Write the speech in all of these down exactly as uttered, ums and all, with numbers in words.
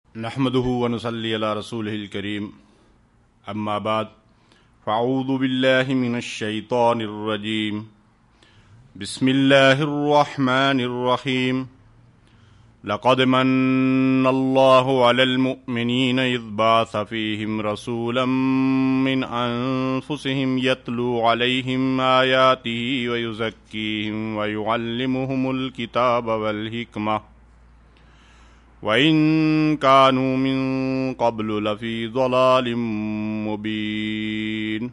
نحمده ونصلي على رسوله الكريم اما بعد فاعوذ بالله من الشيطان الرجيم بسم الله الرحمن الرحيم لقد من الله على المؤمنين إذ بعث فيهم رسولا من أنفسهم يتلو عليهم آياته ويزكيهم ويعلمهم الكتاب والحكمة وَإِن كَانُوا مِن قَبْلُ لَفِي ضَلَالٍ مُبِينٍ۔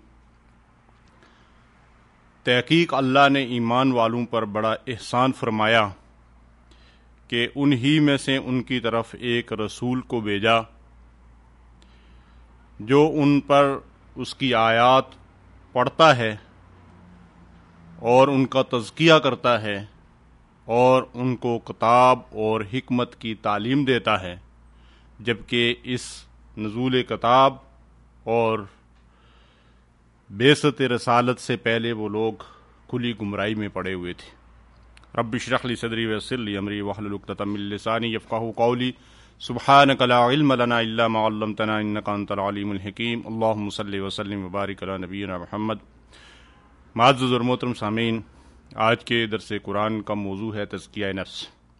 تحقیق اللہ نے ایمان والوں پر بڑا احسان فرمایا کہ انہی میں سے ان کی طرف ایک رسول کو بھیجا جو ان پر اس کی آیات پڑھتا ہے اور ان کا تزکیہ کرتا ہے اور ان کو کتاب اور حکمت کی تعلیم دیتا ہے، جبکہ اس نزول کتاب اور بعثت رسالت سے پہلے وہ لوگ کھلی گمراہی میں پڑے ہوئے تھے۔ رب اشرح لی صدری ویسر لی امری واحلل عقدۃ من لسانی یفقہوا قولی سبحانک لا علم لنا الا ما علمتنا انک انت العلیم الحکیم۔ اللہم صلی وسلم وبارک علی نبینا محمد۔ معزز اور محترم سامعین، آج کے درس قرآن کا موضوع ہے تزکیہ نفس۔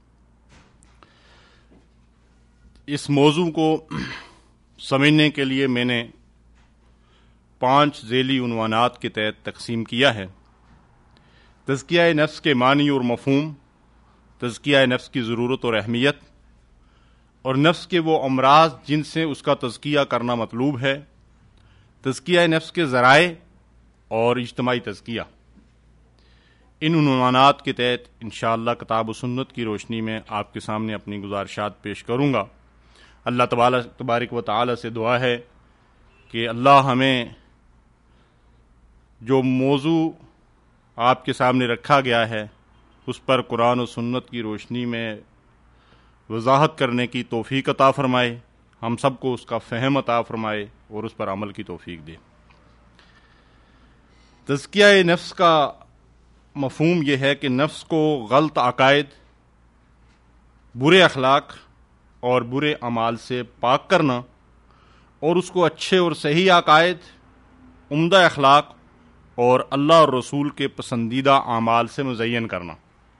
اس موضوع کو سمجھنے کے لیے میں نے پانچ ذیلی عنوانات کے تحت تقسیم کیا ہے۔ تزکیہ نفس کے معنی اور مفہوم، تزکیہ نفس کی ضرورت اور اہمیت، اور نفس کے وہ امراض جن سے اس کا تزکیہ کرنا مطلوب ہے، تزکیہ نفس کے ذرائع اور اجتماعی تزکیہ۔ ان عنوانات کے تحت انشاءاللہ کتاب و سنت کی روشنی میں آپ کے سامنے اپنی گزارشات پیش کروں گا۔ اللہ تبارک و تعالی سے دعا ہے کہ اللہ ہمیں جو موضوع آپ کے سامنے رکھا گیا ہے اس پر قرآن و سنت کی روشنی میں وضاحت کرنے کی توفیق عطا فرمائے، ہم سب کو اس کا فہم عطا فرمائے اور اس پر عمل کی توفیق دے۔ تزکیہ نفس کا مفہوم یہ ہے کہ نفس کو غلط عقائد، برے اخلاق اور برے اعمال سے پاک کرنا اور اس کو اچھے اور صحیح عقائد، عمدہ اخلاق اور اللہ اور رسول کے پسندیدہ اعمال سے مزین کرنا۔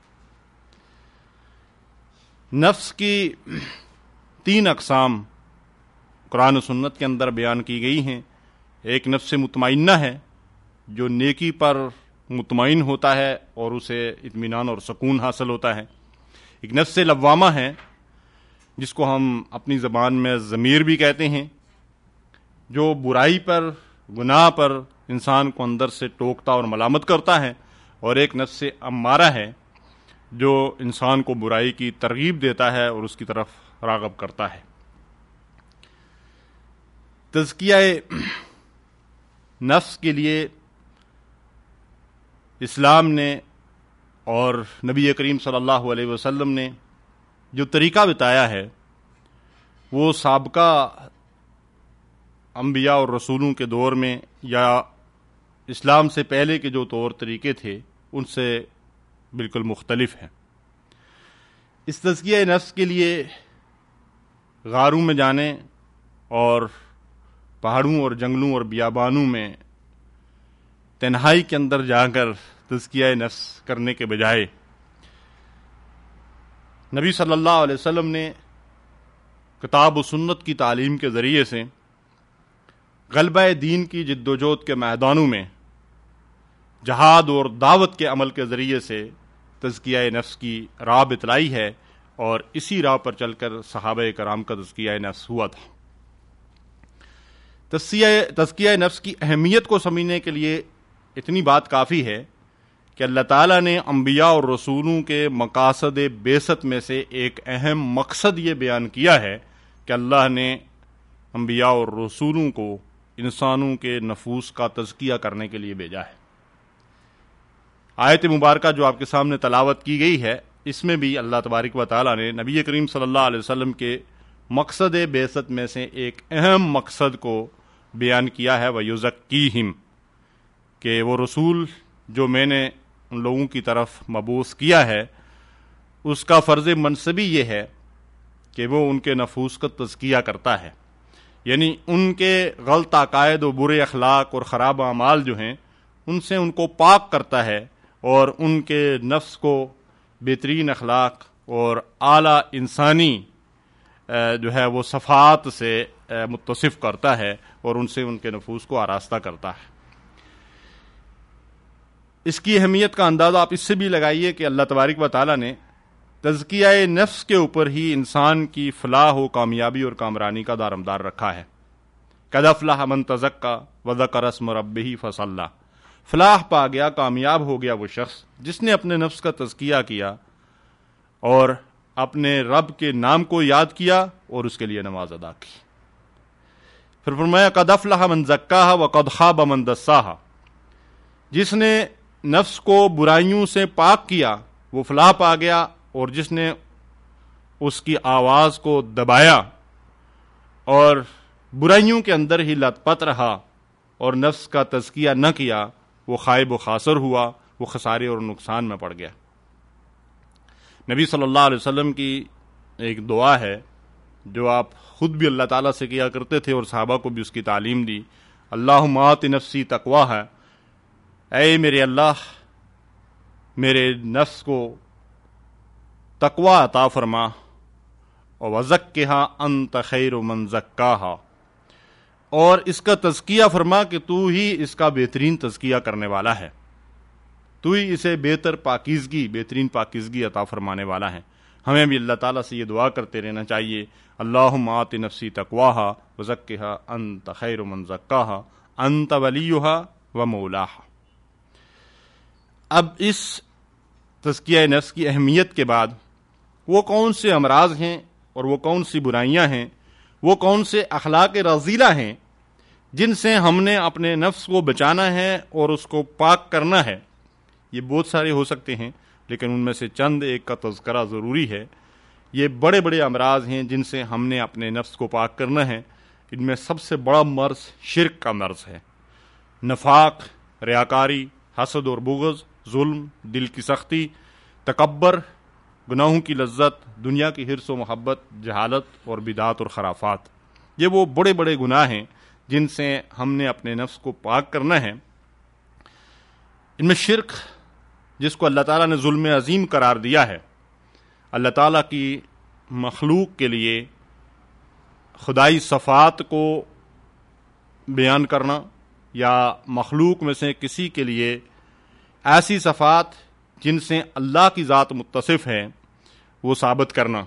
نفس کی تین اقسام قرآن و سنت کے اندر بیان کی گئی ہیں۔ ایک نفس مطمئنہ ہے جو نیکی پر مطمئن ہوتا ہے اور اسے اطمینان اور سکون حاصل ہوتا ہے۔ ایک نفس لوامہ ہے جس کو ہم اپنی زبان میں ضمیر بھی کہتے ہیں، جو برائی پر، گناہ پر انسان کو اندر سے ٹوکتا اور ملامت کرتا ہے، اور ایک نفس امارہ ہے جو انسان کو برائی کی ترغیب دیتا ہے اور اس کی طرف راغب کرتا ہے۔ تزکیہ نفس کے لیے اسلام نے اور نبی کریم صلی اللہ علیہ وسلم نے جو طریقہ بتایا ہے وہ سابقہ انبیاء اور رسولوں کے دور میں یا اسلام سے پہلے کے جو طور طریقے تھے ان سے بالکل مختلف ہے۔ اس تزکیہ نفس کے لیے غاروں میں جانے اور پہاڑوں اور جنگلوں اور بیابانوں میں تنہائی کے اندر جا کر تزکیہ نفس کرنے کے بجائے نبی صلی اللہ علیہ وسلم نے کتاب و سنت کی تعلیم کے ذریعے سے غلبہ دین کی جد و جہد کے میدانوں میں جہاد اور دعوت کے عمل کے ذریعے سے تزکیہ نفس کی راہ بتلائی ہے، اور اسی راہ پر چل کر صحابہ کرام کا تزکیہ نفس ہوا تھا۔ تزکیہ نفس کی اہمیت کو سمجھنے کے لیے اتنی بات کافی ہے کہ اللہ تعالیٰ نے انبیاء اور رسولوں کے مقاصد بعثت میں سے ایک اہم مقصد یہ بیان کیا ہے کہ اللہ نے انبیاء اور رسولوں کو انسانوں کے نفوس کا تزکیہ کرنے کے لیے بھیجا ہے۔ آیت مبارکہ جو آپ کے سامنے تلاوت کی گئی ہے، اس میں بھی اللہ تبارک و تعالیٰ نے نبی کریم صلی اللہ علیہ وسلم کے مقصد بعثت میں سے ایک اہم مقصد کو بیان کیا ہے، وَيُزَكِّيهِمْ، کہ وہ رسول جو میں نے ان لوگوں کی طرف مبعوث کیا ہے اس کا فرض منصبی یہ ہے کہ وہ ان کے نفوس کا تزکیہ کرتا ہے، یعنی ان کے غلط عقائد و برے اخلاق اور خراب اعمال جو ہیں ان سے ان کو پاک کرتا ہے، اور ان کے نفس کو بہترین اخلاق اور اعلیٰ انسانی جو ہے وہ صفات سے متصف کرتا ہے، اور ان سے ان کے نفوس کو آراستہ کرتا ہے۔ اس کی اہمیت کا اندازہ آپ اس سے بھی لگائیے کہ اللہ تبارک و تعالیٰ نے تزکیہ نفس کے اوپر ہی انسان کی فلاح و کامیابی اور کامرانی کا دارمدار رکھا ہے۔ قد افلح من تزکیٰ وذکر اسم ربہ فصلی، فلاح پا گیا، کامیاب ہو گیا وہ شخص جس نے اپنے نفس کا تزکیہ کیا اور اپنے رب کے نام کو یاد کیا اور اس کے لیے نماز ادا کی۔ پھر فرمایا قد افلح من زکاہا وقد خاب من دساہا، جس نے نفس کو برائیوں سے پاک کیا وہ فلاح پا گیا، اور جس نے اس کی آواز کو دبایا اور برائیوں کے اندر ہی لت پت رہا اور نفس کا تزکیہ نہ کیا وہ خائب و خاسر ہوا، وہ خسارے اور نقصان میں پڑ گیا۔ نبی صلی اللہ علیہ وسلم کی ایک دعا ہے جو آپ خود بھی اللہ تعالیٰ سے کیا کرتے تھے اور صحابہ کو بھی اس کی تعلیم دی، اللہم آت نفسی تقواہا، اے میرے اللہ میرے نفس کو تقوی عطا فرما، اور وزکھا انت خیر من زکاہا، اور اس کا تزکیہ فرما کہ تو ہی اس کا بہترین تزکیہ کرنے والا ہے، تو ہی اسے بہتر پاکیزگی بہترین پاکیزگی عطا فرمانے والا ہے۔ ہمیں بھی اللہ تعالیٰ سے یہ دعا کرتے رہنا چاہیے، اللہم آت نفسی تقواہا وزکھا انت خیر من زکاہا انت ولیہا و مولاہا۔ اب اس تزکیہ نفس کی اہمیت کے بعد وہ کون سے امراض ہیں اور وہ کون سی برائیاں ہیں، وہ کون سے اخلاق رذیلہ ہیں جن سے ہم نے اپنے نفس کو بچانا ہے اور اس کو پاک کرنا ہے۔ یہ بہت سارے ہو سکتے ہیں لیکن ان میں سے چند ایک کا تذکرہ ضروری ہے۔ یہ بڑے بڑے امراض ہیں جن سے ہم نے اپنے نفس کو پاک کرنا ہے۔ ان میں سب سے بڑا مرض شرک کا مرض ہے۔ نفاق، ریاکاری، حسد اور بغض، ظلم، دل کی سختی، تکبر، گناہوں کی لذت، دنیا کی حرص و محبت، جہالت اور بدعات اور خرافات، یہ وہ بڑے بڑے گناہ ہیں جن سے ہم نے اپنے نفس کو پاک کرنا ہے۔ ان میں شرک، جس کو اللہ تعالیٰ نے ظلم عظیم قرار دیا ہے، اللہ تعالیٰ کی مخلوق کے لیے خدائی صفات کو بیان کرنا یا مخلوق میں سے کسی کے لیے ایسی صفات جن سے اللہ کی ذات متصف ہے وہ ثابت کرنا۔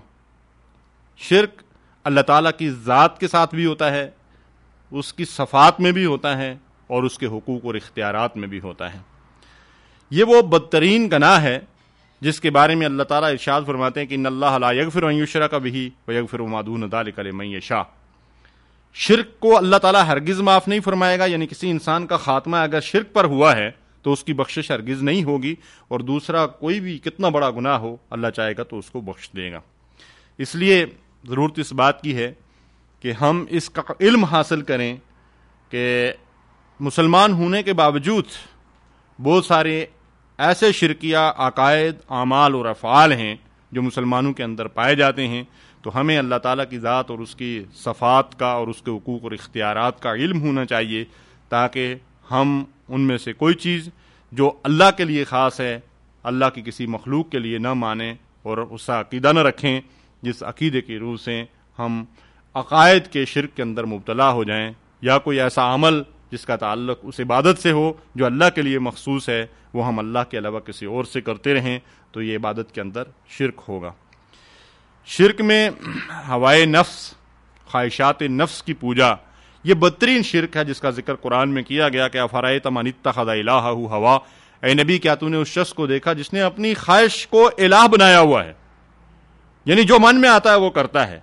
شرک اللہ تعالیٰ کی ذات کے ساتھ بھی ہوتا ہے، اس کی صفات میں بھی ہوتا ہے اور اس کے حقوق اور اختیارات میں بھی ہوتا ہے۔ یہ وہ بدترین گناہ ہے جس کے بارے میں اللہ تعالیٰ ارشاد فرماتے ہیں کہ ان اللہ لا یغفر ان یشرک بہ ویغفر ما دون ذلک لمن یشاء۔ شرک کو اللہ تعالیٰ ہرگز معاف نہیں فرمائے گا، یعنی کسی انسان کا خاتمہ اگر شرک پر ہوا ہے تو اس کی بخشش ہرگز نہیں ہوگی، اور دوسرا کوئی بھی کتنا بڑا گناہ ہو اللہ چاہے گا تو اس کو بخش دے گا۔ اس لیے ضرورت اس بات کی ہے کہ ہم اس کا علم حاصل کریں کہ مسلمان ہونے کے باوجود بہت سارے ایسے شرکیہ عقائد، اعمال اور افعال ہیں جو مسلمانوں کے اندر پائے جاتے ہیں، تو ہمیں اللہ تعالیٰ کی ذات اور اس کی صفات کا اور اس کے حقوق اور اختیارات کا علم ہونا چاہیے، تاکہ ہم ان میں سے کوئی چیز جو اللہ کے لیے خاص ہے اللہ کی کسی مخلوق کے لیے نہ مانیں اور اس کا عقیدہ نہ رکھیں جس عقیدے کی روح سے ہم عقائد کے شرک کے اندر مبتلا ہو جائیں، یا کوئی ایسا عمل جس کا تعلق اس عبادت سے ہو جو اللہ کے لیے مخصوص ہے وہ ہم اللہ کے علاوہ کسی اور سے کرتے رہیں، تو یہ عبادت کے اندر شرک ہوگا۔ شرک میں ہوائے نفس، خواہشات نفس کی پوجا، یہ بدترین شرک ہے جس کا ذکر قرآن میں کیا گیا کہ افرأیت من اتخذ الہہ ہوا، اے نبی کیا تو نے اس شخص کو دیکھا جس نے اپنی خواہش کو الہ بنایا ہوا ہے، یعنی جو من میں آتا ہے وہ کرتا ہے،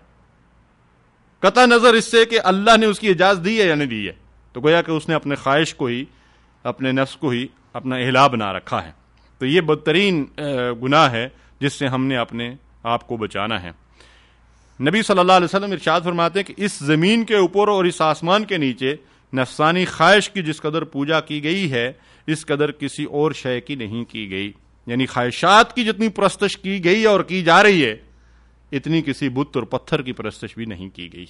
قطع نظر اس سے کہ اللہ نے اس کی اجازت دی ہے یا نہیں دی ہے، تو گویا کہ اس نے اپنے خواہش کو ہی، اپنے نفس کو ہی اپنا الہ بنا رکھا ہے۔ تو یہ بدترین گناہ ہے جس سے ہم نے اپنے آپ کو بچانا ہے۔ نبی صلی اللہ علیہ وسلم ارشاد فرماتے ہیں کہ اس زمین کے اوپر اور اس آسمان کے نیچے نفسانی خواہش کی جس قدر پوجا کی گئی ہے اس قدر کسی اور شے کی نہیں کی گئی، یعنی خواہشات کی جتنی پرستش کی گئی اور کی جا رہی ہے اتنی کسی بت اور پتھر کی پرستش بھی نہیں کی گئی۔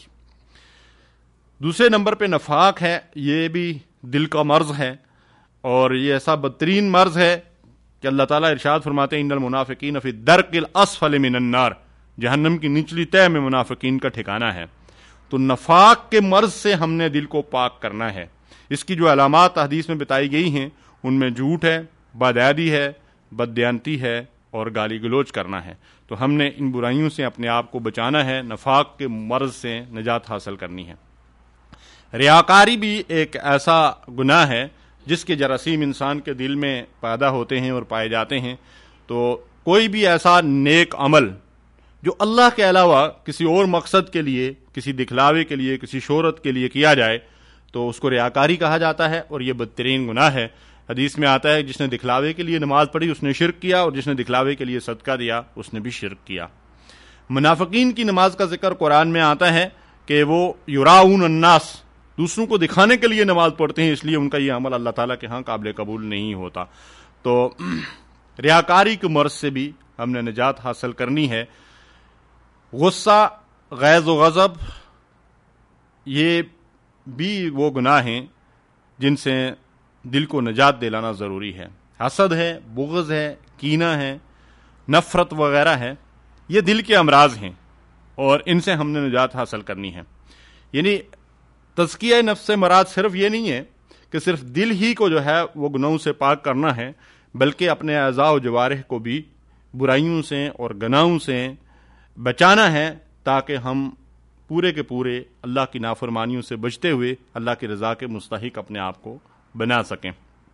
دوسرے نمبر پہ نفاق ہے، یہ بھی دل کا مرض ہے، اور یہ ایسا بدترین مرض ہے کہ اللہ تعالیٰ ارشاد فرماتے ہیں ان المنافقین فی الدرک الاسفل من النار، جہنم کی نچلی تہہ میں منافقین کا ٹھکانہ ہے۔ تو نفاق کے مرض سے ہم نے دل کو پاک کرنا ہے۔ اس کی جو علامات حدیث میں بتائی گئی ہیں ان میں جھوٹ ہے، بدعہدی ہے، بددیانتی ہے اور گالی گلوچ کرنا ہے۔ تو ہم نے ان برائیوں سے اپنے آپ کو بچانا ہے، نفاق کے مرض سے نجات حاصل کرنی ہے۔ ریاکاری بھی ایک ایسا گناہ ہے جس کے جراثیم انسان کے دل میں پیدا ہوتے ہیں اور پائے جاتے ہیں۔ تو کوئی بھی ایسا نیک عمل جو اللہ کے علاوہ کسی اور مقصد کے لیے، کسی دکھلاوے کے لیے، کسی شہرت کے لیے کیا جائے تو اس کو ریاکاری کہا جاتا ہے، اور یہ بدترین گناہ ہے۔ حدیث میں آتا ہے جس نے دکھلاوے کے لیے نماز پڑھی اس نے شرک کیا، اور جس نے دکھلاوے کے لیے صدقہ دیا اس نے بھی شرک کیا۔ منافقین کی نماز کا ذکر قرآن میں آتا ہے کہ وہ یراؤن الناس، دوسروں کو دکھانے کے لیے نماز پڑھتے ہیں، اس لیے ان کا یہ عمل اللہ تعالیٰ کے ہاں قابل قبول نہیں ہوتا۔ تو ریاکاری کے مرض سے بھی ہم نے نجات حاصل کرنی ہے۔ غصہ، غیظ و غضب، یہ بھی وہ گناہ ہیں جن سے دل کو نجات دلانا ضروری ہے۔ حسد ہے، بغض ہے، کینہ ہے، نفرت وغیرہ ہے، یہ دل کے امراض ہیں اور ان سے ہم نے نجات حاصل کرنی ہے۔ یعنی تزکیہ نفس سے مراد صرف یہ نہیں ہے کہ صرف دل ہی کو جو ہے وہ گناہوں سے پاک کرنا ہے، بلکہ اپنے اعضاء و جوارح کو بھی برائیوں سے اور گناہوں سے بچانا ہے، تاکہ ہم پورے کے پورے اللہ کی نافرمانیوں سے بچتے ہوئے اللہ کی رضا کے مستحق اپنے آپ کو بنا سکیں۔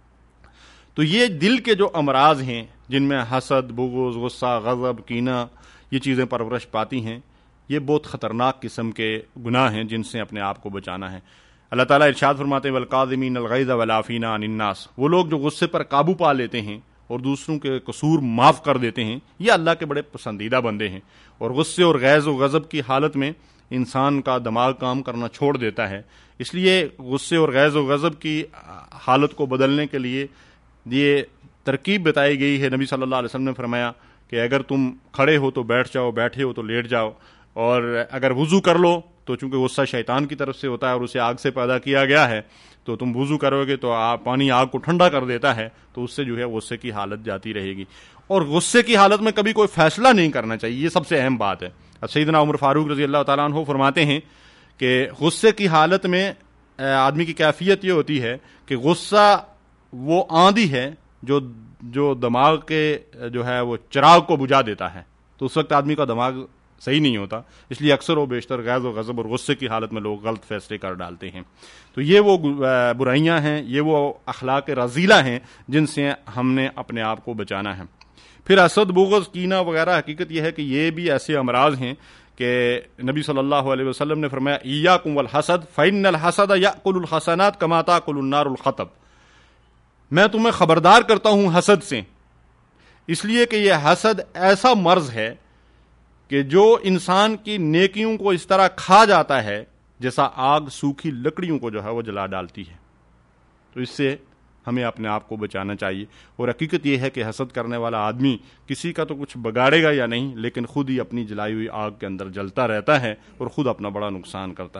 تو یہ دل کے جو امراض ہیں جن میں حسد، بغض، غصہ، غضب، کینہ یہ چیزیں پرورش پاتی ہیں، یہ بہت خطرناک قسم کے گناہ ہیں جن سے اپنے آپ کو بچانا ہے۔ اللہ تعالیٰ ارشاد فرماتے ہیں والکاظمین الغیظ والعافین عن الناس، وہ لوگ جو غصے پر قابو پا لیتے ہیں اور دوسروں کے قصور معاف کر دیتے ہیں، یہ اللہ کے بڑے پسندیدہ بندے ہیں۔ اور غصے اور غیظ و غضب کی حالت میں انسان کا دماغ کام کرنا چھوڑ دیتا ہے، اس لیے غصے اور غیظ و غضب کی حالت کو بدلنے کے لیے یہ ترکیب بتائی گئی ہے۔ نبی صلی اللہ علیہ وسلم نے فرمایا کہ اگر تم کھڑے ہو تو بیٹھ جاؤ، بیٹھے ہو تو لیٹ جاؤ، اور اگر وضو کر لو تو چونکہ غصہ شیطان کی طرف سے ہوتا ہے اور اسے آگ سے پیدا کیا گیا ہے، تو تم وضو کرو گے تو پانی آگ کو ٹھنڈا کر دیتا ہے، تو اس سے جو ہے غصے کی حالت جاتی رہے گی۔ اور غصے کی حالت میں کبھی کوئی فیصلہ نہیں کرنا چاہیے، یہ سب سے اہم بات ہے۔ سیدنا عمر فاروق رضی اللہ تعالیٰ عنہ فرماتے ہیں کہ غصے کی حالت میں آدمی کی کیفیت یہ ہوتی ہے کہ غصہ وہ آندھی ہے جو جو دماغ کے جو ہے وہ چراغ کو بجھا دیتا ہے، تو اس وقت آدمی کا دماغ صحیح نہیں ہوتا، اس لیے اکثر و بیشتر غیظ و غضب اور غصے کی حالت میں لوگ غلط فیصلے کر ڈالتے ہیں۔ تو یہ وہ برائیاں ہیں، یہ وہ اخلاق رذیلہ ہیں جن سے ہم نے اپنے آپ کو بچانا ہے۔ پھر حسد، بغض، کینہ وغیرہ، حقیقت یہ ہے کہ یہ بھی ایسے امراض ہیں کہ نبی صلی اللہ علیہ وسلم نے فرمایا ایاکم والحسد فإن الحسد یأکل الحسنات کما تأکل النار الحطب، میں تمہیں خبردار کرتا ہوں حسد سے، اس لیے کہ یہ حسد ایسا مرض ہے کہ جو انسان کی نیکیوں کو اس طرح کھا جاتا ہے جیسا آگ سوکھی لکڑیوں کو جو ہے وہ جلا ڈالتی ہے۔ تو اس سے ہمیں اپنے آپ کو بچانا چاہیے۔ اور حقیقت یہ ہے کہ حسد کرنے والا آدمی کسی کا تو کچھ بگاڑے گا یا نہیں، لیکن خود ہی اپنی جلائی ہوئی آگ کے اندر جلتا رہتا ہے اور خود اپنا بڑا نقصان کرتا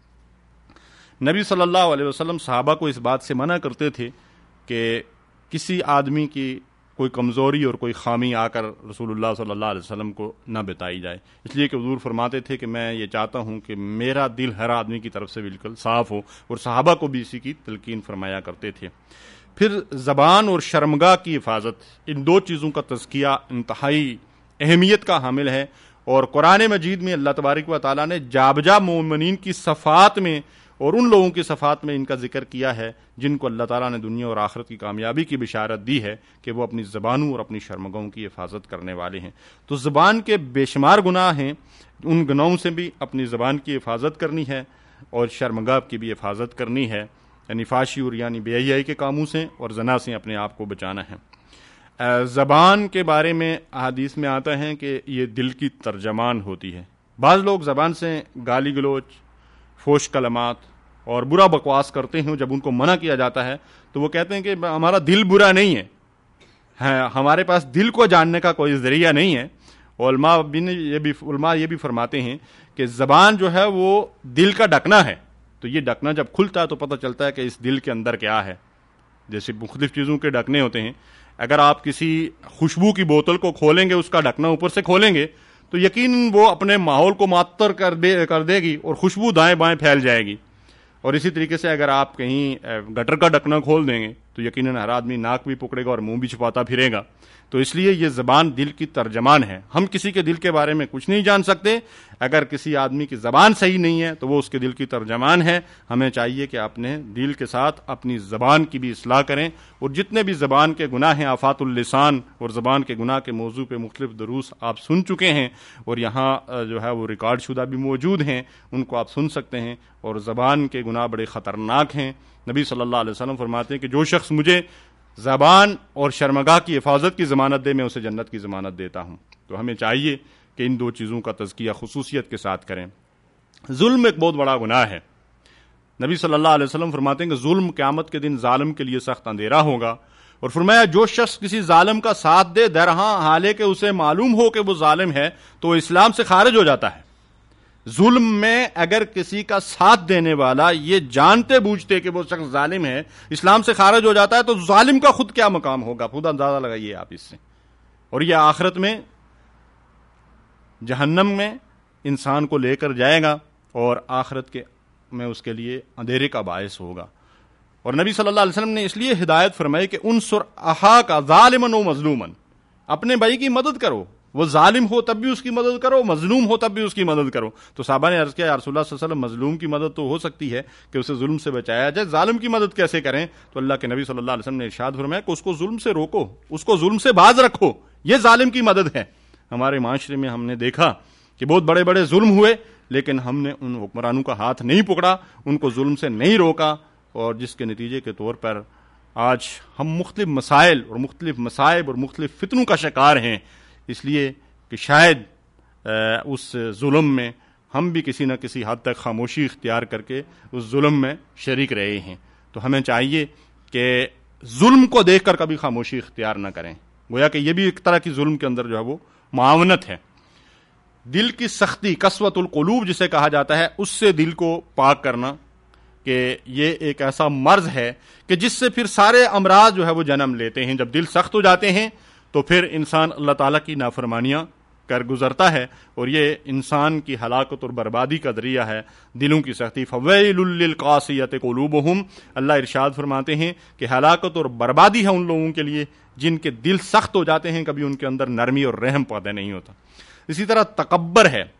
ہے۔ نبی صلی اللہ علیہ وسلم صحابہ کو اس بات سے منع کرتے تھے کہ کسی آدمی کی کوئی کمزوری اور کوئی خامی آ کر رسول اللہ صلی اللہ علیہ وسلم کو نہ بتائی جائے، اس لیے کہ حضور فرماتے تھے کہ میں یہ چاہتا ہوں کہ میرا دل ہر آدمی کی طرف سے بالکل صاف ہو، اور صحابہ کو بھی اسی کی تلقین فرمایا کرتے تھے۔ پھر زبان اور شرمگاہ کی حفاظت، ان دو چیزوں کا تزکیہ انتہائی اہمیت کا حامل ہے، اور قرآن مجید میں اللہ تبارک و تعالیٰ نے جا بجا مومنین کی صفات میں اور ان لوگوں کی صفات میں ان کا ذکر کیا ہے جن کو اللہ تعالیٰ نے دنیا اور آخرت کی کامیابی کی بشارت دی ہے کہ وہ اپنی زبانوں اور اپنی شرمگاہوں کی حفاظت کرنے والے ہیں۔ تو زبان کے بے شمار گناہ ہیں، ان گناہوں سے بھی اپنی زبان کی حفاظت کرنی ہے اور شرمگاہ کی بھی حفاظت کرنی ہے، یعنی فحشی اور یعنی بے حیائی کے کاموں سے اور زنا سے اپنے آپ کو بچانا ہے۔ زبان کے بارے میں احادیث میں آتا ہے کہ یہ دل کی ترجمان ہوتی ہے۔ بعض لوگ زبان سے گالی گلوچ، فوش کلمات اور برا بکواس کرتے ہیں، جب ان کو منع کیا جاتا ہے تو وہ کہتے ہیں کہ ہمارا دل برا نہیں ہے، ہمارے پاس دل کو جاننے کا کوئی ذریعہ نہیں ہے، علماء بھی نے یہ بھی علماء یہ بھی فرماتے ہیں کہ زبان جو ہے وہ دل کا ڈھکنا ہے، تو یہ ڈھکنا جب کھلتا ہے تو پتہ چلتا ہے کہ اس دل کے اندر کیا ہے. جیسے مختلف چیزوں کے ڈھکنے ہوتے ہیں، اگر آپ کسی خوشبو کی بوتل کو کھولیں گے، اس کا ڈھکنا اوپر سے کھولیں گے تو یقیناً وہ اپنے ماحول کو معطر کر دے کر دے گی اور خوشبو دائیں بائیں پھیل جائے گی. اور اسی طریقے سے اگر آپ کہیں گٹر کا ڈھکنا کھول دیں گے تو یقیناً ہر آدمی ناک بھی پکڑے گا اور منہ بھی چھپاتا پھرے گا. تو اس لیے یہ زبان دل کی ترجمان ہے. ہم کسی کے دل کے بارے میں کچھ نہیں جان سکتے. اگر کسی آدمی کی زبان صحیح نہیں ہے تو وہ اس کے دل کی ترجمان ہے. ہمیں چاہیے کہ اپنے دل کے ساتھ اپنی زبان کی بھی اصلاح کریں، اور جتنے بھی زبان کے گناہ ہیں، آفات اللسان اور زبان کے گناہ کے موضوع پہ مختلف دروس آپ سن چکے ہیں، اور یہاں جو ہے وہ ریکارڈ شدہ بھی موجود ہیں، ان کو آپ سن سکتے ہیں. اور زبان کے گناہ بڑے خطرناک ہیں. نبی صلی اللہ علیہ وسلم فرماتے ہیں کہ جو شخص مجھے زبان اور شرمگاہ کی حفاظت کی ضمانت دے، میں اسے جنت کی ضمانت دیتا ہوں. تو ہمیں چاہیے کہ ان دو چیزوں کا تزکیہ خصوصیت کے ساتھ کریں. ظلم ایک بہت بڑا گناہ ہے. نبی صلی اللہ علیہ وسلم فرماتے ہیں کہ ظلم قیامت کے دن ظالم کے لیے سخت اندھیرا ہوگا، اور فرمایا جو شخص کسی ظالم کا ساتھ دے درہاں حالے کہ اسے معلوم ہو کہ وہ ظالم ہے تو اسلام سے خارج ہو جاتا ہے. ظلم میں اگر کسی کا ساتھ دینے والا یہ جانتے بوجھتے کہ وہ شخص ظالم ہے اسلام سے خارج ہو جاتا ہے تو ظالم کا خود کیا مقام ہوگا، خود اندازہ لگائیے آپ اس سے. اور یہ آخرت میں جہنم میں انسان کو لے کر جائے گا، اور آخرت کے میں اس کے لیے اندھیرے کا باعث ہوگا. اور نبی صلی اللہ علیہ وسلم نے اس لیے ہدایت فرمائی کہ انصر اخاک ظالما و مظلوما، اپنے بھائی کی مدد کرو، وہ ظالم ہو تب بھی اس کی مدد کرو، مظلوم ہو تب بھی اس کی مدد کرو. تو صحابہ نے عرض کیا یا رسول اللہ صلی اللہ علیہ وسلم مظلوم کی مدد تو ہو سکتی ہے کہ اسے ظلم سے بچایا جائے، ظالم کی مدد کیسے کریں؟ تو اللہ کے نبی صلی اللہ علیہ وسلم نے ارشاد فرمایا کہ اس کو ظلم سے روکو، اس کو ظلم سے باز رکھو، یہ ظالم کی مدد ہے. ہمارے معاشرے میں ہم نے دیکھا کہ بہت بڑے بڑے ظلم ہوئے، لیکن ہم نے ان حکمرانوں کا ہاتھ نہیں پکڑا، ان کو ظلم سے نہیں روکا، اور جس کے نتیجے کے طور پر آج ہم مختلف مسائل اور مختلف مصائب اور مختلف فتنوں کا شکار ہیں. اس لیے کہ شاید اس ظلم میں ہم بھی کسی نہ کسی حد تک خاموشی اختیار کر کے اس ظلم میں شریک رہے ہیں. تو ہمیں چاہیے کہ ظلم کو دیکھ کر کبھی خاموشی اختیار نہ کریں، گویا کہ یہ بھی ایک طرح کی ظلم کے اندر جو ہے وہ معاونت ہے. دل کی سختی، قسوۃ القلوب جسے کہا جاتا ہے، اس سے دل کو پاک کرنا، کہ یہ ایک ایسا مرض ہے کہ جس سے پھر سارے امراض جو ہے وہ جنم لیتے ہیں. جب دل سخت ہو جاتے ہیں تو پھر انسان اللہ تعالیٰ کی نافرمانیاں کر گزرتا ہے، اور یہ انسان کی ہلاکت اور بربادی کا ذریعہ ہے. دلوں کی سختی، فویل للقاسیۃ قلوبہم، اللہ ارشاد فرماتے ہیں کہ ہلاکت اور بربادی ہے ان لوگوں کے لیے جن کے دل سخت ہو جاتے ہیں، کبھی ان کے اندر نرمی اور رحم پیدا نہیں ہوتا. اسی طرح تکبر ہے.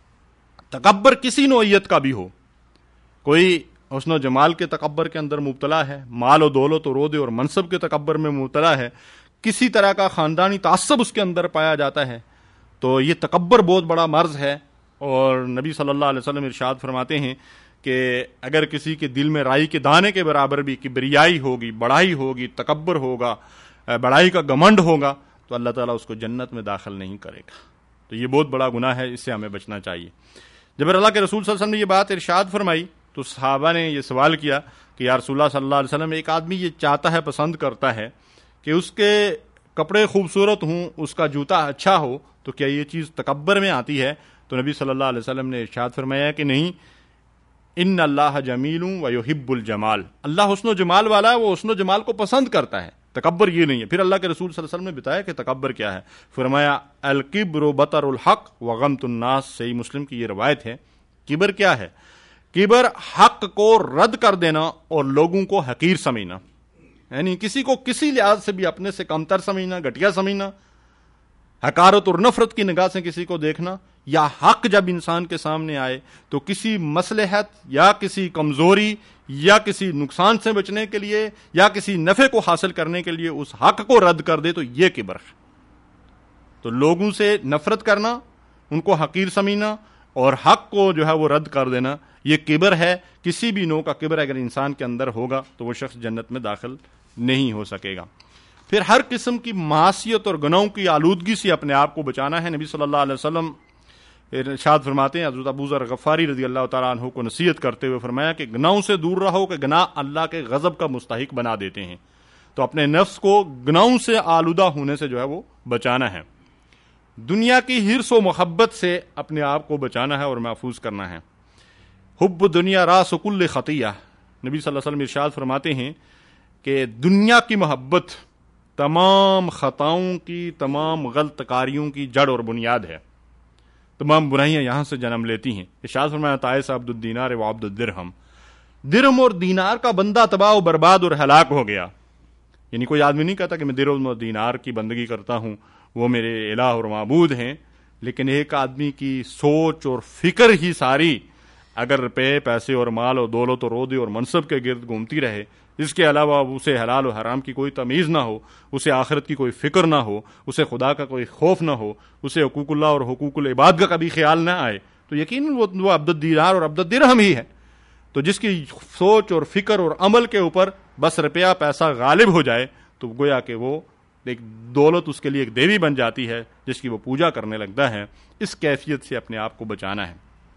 تکبر کسی نوعیت کا بھی ہو، کوئی حسن و جمال کے تکبر کے اندر مبتلا ہے، مال و دولت و رودے اور منصب کے تکبر میں مبتلا ہے، کسی طرح کا خاندانی تعصب اس کے اندر پایا جاتا ہے، تو یہ تکبر بہت بڑا مرض ہے. اور نبی صلی اللہ علیہ وسلم ارشاد فرماتے ہیں کہ اگر کسی کے دل میں رائی کے دانے کے برابر بھی کبریائی ہوگی، بڑائی ہوگی، تکبر ہوگا، بڑائی کا گھمنڈ ہوگا، تو اللہ تعالیٰ اس کو جنت میں داخل نہیں کرے گا. تو یہ بہت بڑا گناہ ہے، اس سے ہمیں بچنا چاہیے. جب اللہ کے رسول صلی اللہ علیہ وسلم نے یہ بات ارشاد فرمائی تو صحابہ نے یہ سوال کیا کہ یا رسول اللہ صلی اللہ علیہ وسلم، ایک آدمی یہ چاہتا ہے، پسند کرتا ہے کہ اس کے کپڑے خوبصورت ہوں، اس کا جوتا اچھا ہو، تو کیا یہ چیز تکبر میں آتی ہے؟ تو نبی صلی اللہ علیہ وسلم نے ارشاد فرمایا کہ نہیں، ان اللہ جمیل و یحب الجمال، اللہ حسن و جمال والا ہے، وہ حسن و جمال کو پسند کرتا ہے، تکبر یہ نہیں ہے. پھر اللہ کے رسول صلی اللہ علیہ وسلم نے بتایا کہ تکبر کیا ہے. فرمایا الکبر بطر الحق وغمط الناس، صحیح مسلم کی یہ روایت ہے. کبر کیا ہے؟ کبر حق کو رد کر دینا اور لوگوں کو حقیر سمجھنا، یعنی کسی کو کسی لحاظ سے بھی اپنے سے کمتر سمجھنا، گھٹیا سمجھنا، حقارت اور نفرت کی نگاہ سے کسی کو دیکھنا، یا حق جب انسان کے سامنے آئے تو کسی مصلحت یا کسی کمزوری یا کسی نقصان سے بچنے کے لیے یا کسی نفع کو حاصل کرنے کے لیے اس حق کو رد کر دے، تو یہ کبر ہے. تو لوگوں سے نفرت کرنا، ان کو حقیر سمجھنا اور حق کو جو ہے وہ رد کر دینا، یہ کبر ہے. کسی بھی نوع کا کبر اگر انسان کے اندر ہوگا تو وہ شخص جنت میں داخل نہیں ہو سکے گا. پھر ہر قسم کی معصیت اور گناہوں کی آلودگی سے اپنے آپ کو بچانا ہے. نبی صلی اللہ علیہ وسلم ارشاد فرماتے ہیں، حضرت ابو ذر غفاری رضی اللہ تعالیٰ عنہ کو نصیحت کرتے ہوئے فرمایا کہ گناہوں سے دور رہو کہ گناہ اللہ کے غضب کا مستحق بنا دیتے ہیں. تو اپنے نفس کو گناہوں سے آلودہ ہونے سے جو ہے وہ بچانا ہے. دنیا کی ہرس و محبت سے اپنے آپ کو بچانا ہے اور محفوظ کرنا ہے۔ حب دنیا راس کل خطیہ، نبی صلی اللہ علیہ وسلم ارشاد فرماتے ہیں کہ دنیا کی محبت تمام خطاؤں کی، تمام غلط کاریوں کی جڑ اور بنیاد ہے، تمام برائیاں یہاں سے جنم لیتی ہیں۔ ارشاد فرمایا تائس عبد الدینار و عبد الدرہم، درہم اور دینار کا بندہ تباہ و برباد اور ہلاک ہو گیا۔ یعنی کوئی آدمی نہیں کہتا کہ میں درہم اور دینار کی بندگی کرتا ہوں، وہ میرے الہ اور معبود ہیں، لیکن ایک آدمی کی سوچ اور فکر ہی ساری اگر روپے، پیسے اور مال اور دولت اور عہدے اور منصب کے گرد گھومتی رہے، اس کے علاوہ اسے حلال و حرام کی کوئی تمیز نہ ہو، اسے آخرت کی کوئی فکر نہ ہو، اسے خدا کا کوئی خوف نہ ہو، اسے حقوق اللہ اور حقوق العباد کا کبھی خیال نہ آئے، تو یقیناً وہ وہ عبد الدینار اور عبد الدرہم ہی ہے۔ تو جس کی سوچ اور فکر اور عمل کے اوپر بس روپیہ پیسہ غالب ہو جائے تو گویا کہ وہ ایک دولت اس کے لیے ایک دیوی بن جاتی ہے جس کی وہ پوجا کرنے لگتا ہے۔ اس کیفیت سے اپنے آپ کو بچانا ہے۔